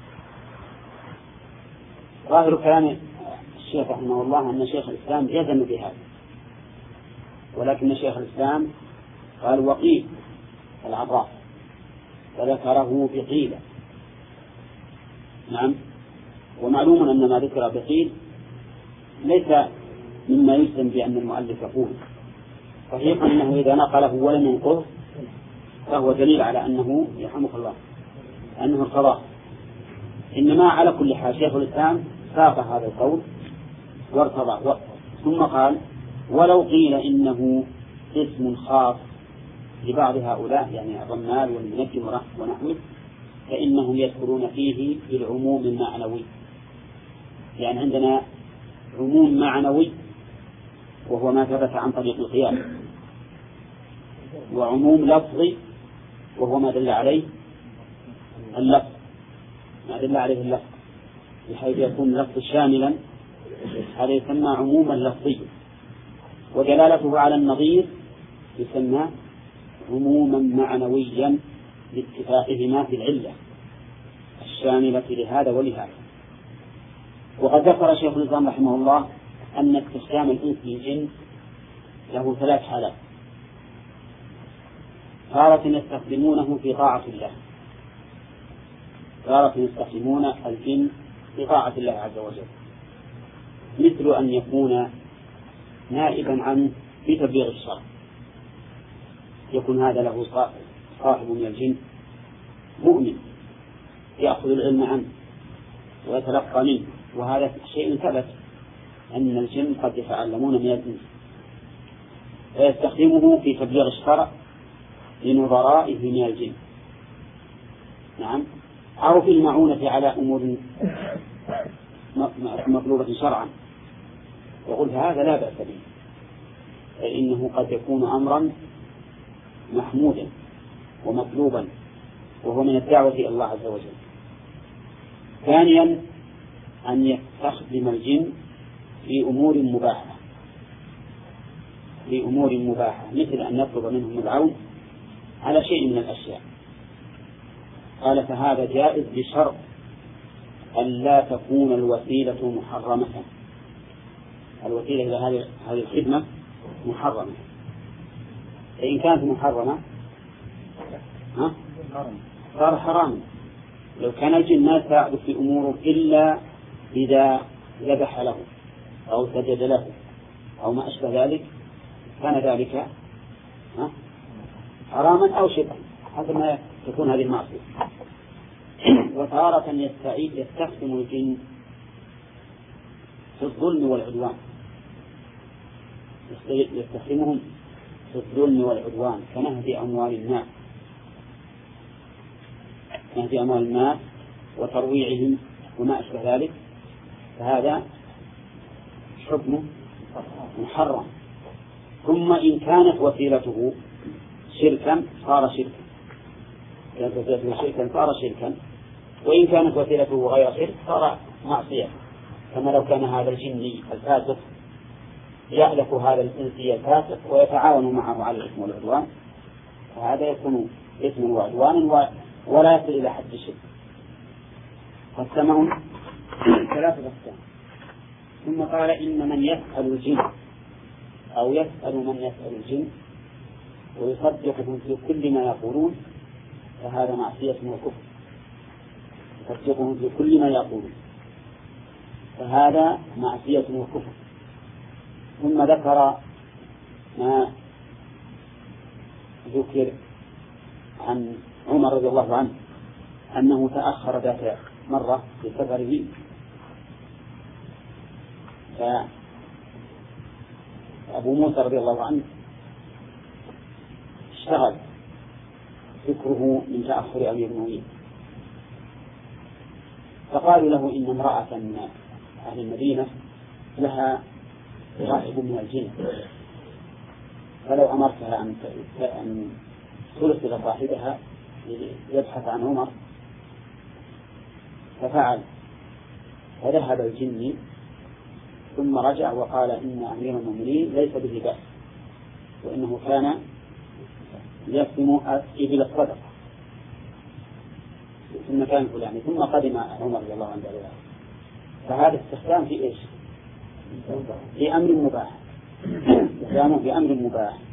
A: ظاهر كلام الشيخ رحمه الله أن شيخ الإسلام يزن بهذا، ولكن شيخ الإسلام قال: وقيل العراف، فذكره بقيل، نعم. ومعلوم أن ما ذكر بقيل ليس مما يسلم بأن المؤلف يقول، صحيح أنه إذا نقله ولم ينقض فهو دليل على أنه يرحمك الله أنه ارتضاه. إنما على كل حال شيخ الإسلام ساق هذا القول وارتضاه، ثم قال ولو قيل إنه اسم خاص لبعض هؤلاء يعني الرمال والمنجم ونحوه فإنهم يذكرون فيه بالعموم المعنوي، يعني عندنا عموم معنوي وهو ما ثبت عن طريق القياس، وعموم لفظي وهو ما دل عليه اللفظ ما دل عليه اللفظ بحيث يكون اللفظ شاملا، هذا يسمى عموما لفظيا، ودلالته على النظير يسمى عموما معنويا لاتفاقهما في العلة الشاملة لهذا ولهذا. وقد ذكر شيخ الإسلام رحمه الله أن استخدام الإنس للجن له ثلاث حالات: تارة يستخدمونه في طاعة الله، تارة يستخدمون الجن في طاعة الله عز وجل، مثل أن يكون نائبا عنه في تبليغ الشرع، يكون هذا له صاحب من الجن مؤمن يأخذ العلم عنه ويتلقى منه، وهذا شيء ثبت أن الجن قد يتعلمون من الإنس، فيستخدمه في تبليغ الشرع لنظرائه من الجن، نعم، أو في المعونة على أمور مطلوبة شرعا، وقلت هذا لا بأس به، فإنه قد يكون أمرا محمودا ومطلوبا وهو من الدعوة إلى الله عز وجل. ثانيا أن يستخدم الجن في أمور مباحة في أمور مباحة مثل أن يطلب منهم العون على شيء من الأشياء، قال فهذا جائز بشرط أن لا تكون الوسيلة محرمة، الوسيلة إلى هذه الخدمة محرمة، فإن كانت محرمة ها صار حراما. لو كان الجن ما يساعد في أموره إلا إذا ذبح له أو سجد له أو ما أشبه ذلك كان ذلك حراما أو شبها حسب ما تكون هذه المعصية. وتارة يستعيد يستخدم الجن في الظلم والعدوان، يستخدمهم في الظلم والعدوان كنهب أموال الناس نهب أموال الناس وترويعهم وما أشبه ذلك، فهذا حكمه محرم. ثم إن كانت وسيلته شركا صار شركا، كانت وسيلته شركا صار شركا، وإن كانت وسيلته غير شرك صار معصية، كما لو كان هذا الجني الفاسق يألف هذا الإنسي الفاسق ويتعاون معه على الإثم والعدوان، فهذا يكون إثما وعدوانا ولا يصل إلى حد الشرك. قسمهم ثلاثة أقسام. ثم قال إن من يسأل الجن أو يسأل من يسأل الجن ويصدقهم في كل ما يقولون فهذا معصية وكفر، يصدقهم في كل ما يقولون فهذا معصية وكفر. ثم ذكر ما ذكر عن عمر رضي الله عنه أنه تأخر ذات مرة في سفره، فأبو موسى رضي الله عنه اشتغل فكره من تأخر أمير المؤمنين، فقالوا له إن امرأة من أهل المدينة لها صاحب من الجن، فلو أمرتها أن ترسل صاحبها يبحث عن عمر، ففعل، فذهب الجن ثم رجع وقال إن أمير المؤمنين ليس به بأس، وإنه كان يقسم إبل الصدقة في المكان الفلاني، ثم قدم عمر رضي الله عنه ذلك. فهذا استخدام في إيش؟ في أمر مباح، استخدامه في أمر مباح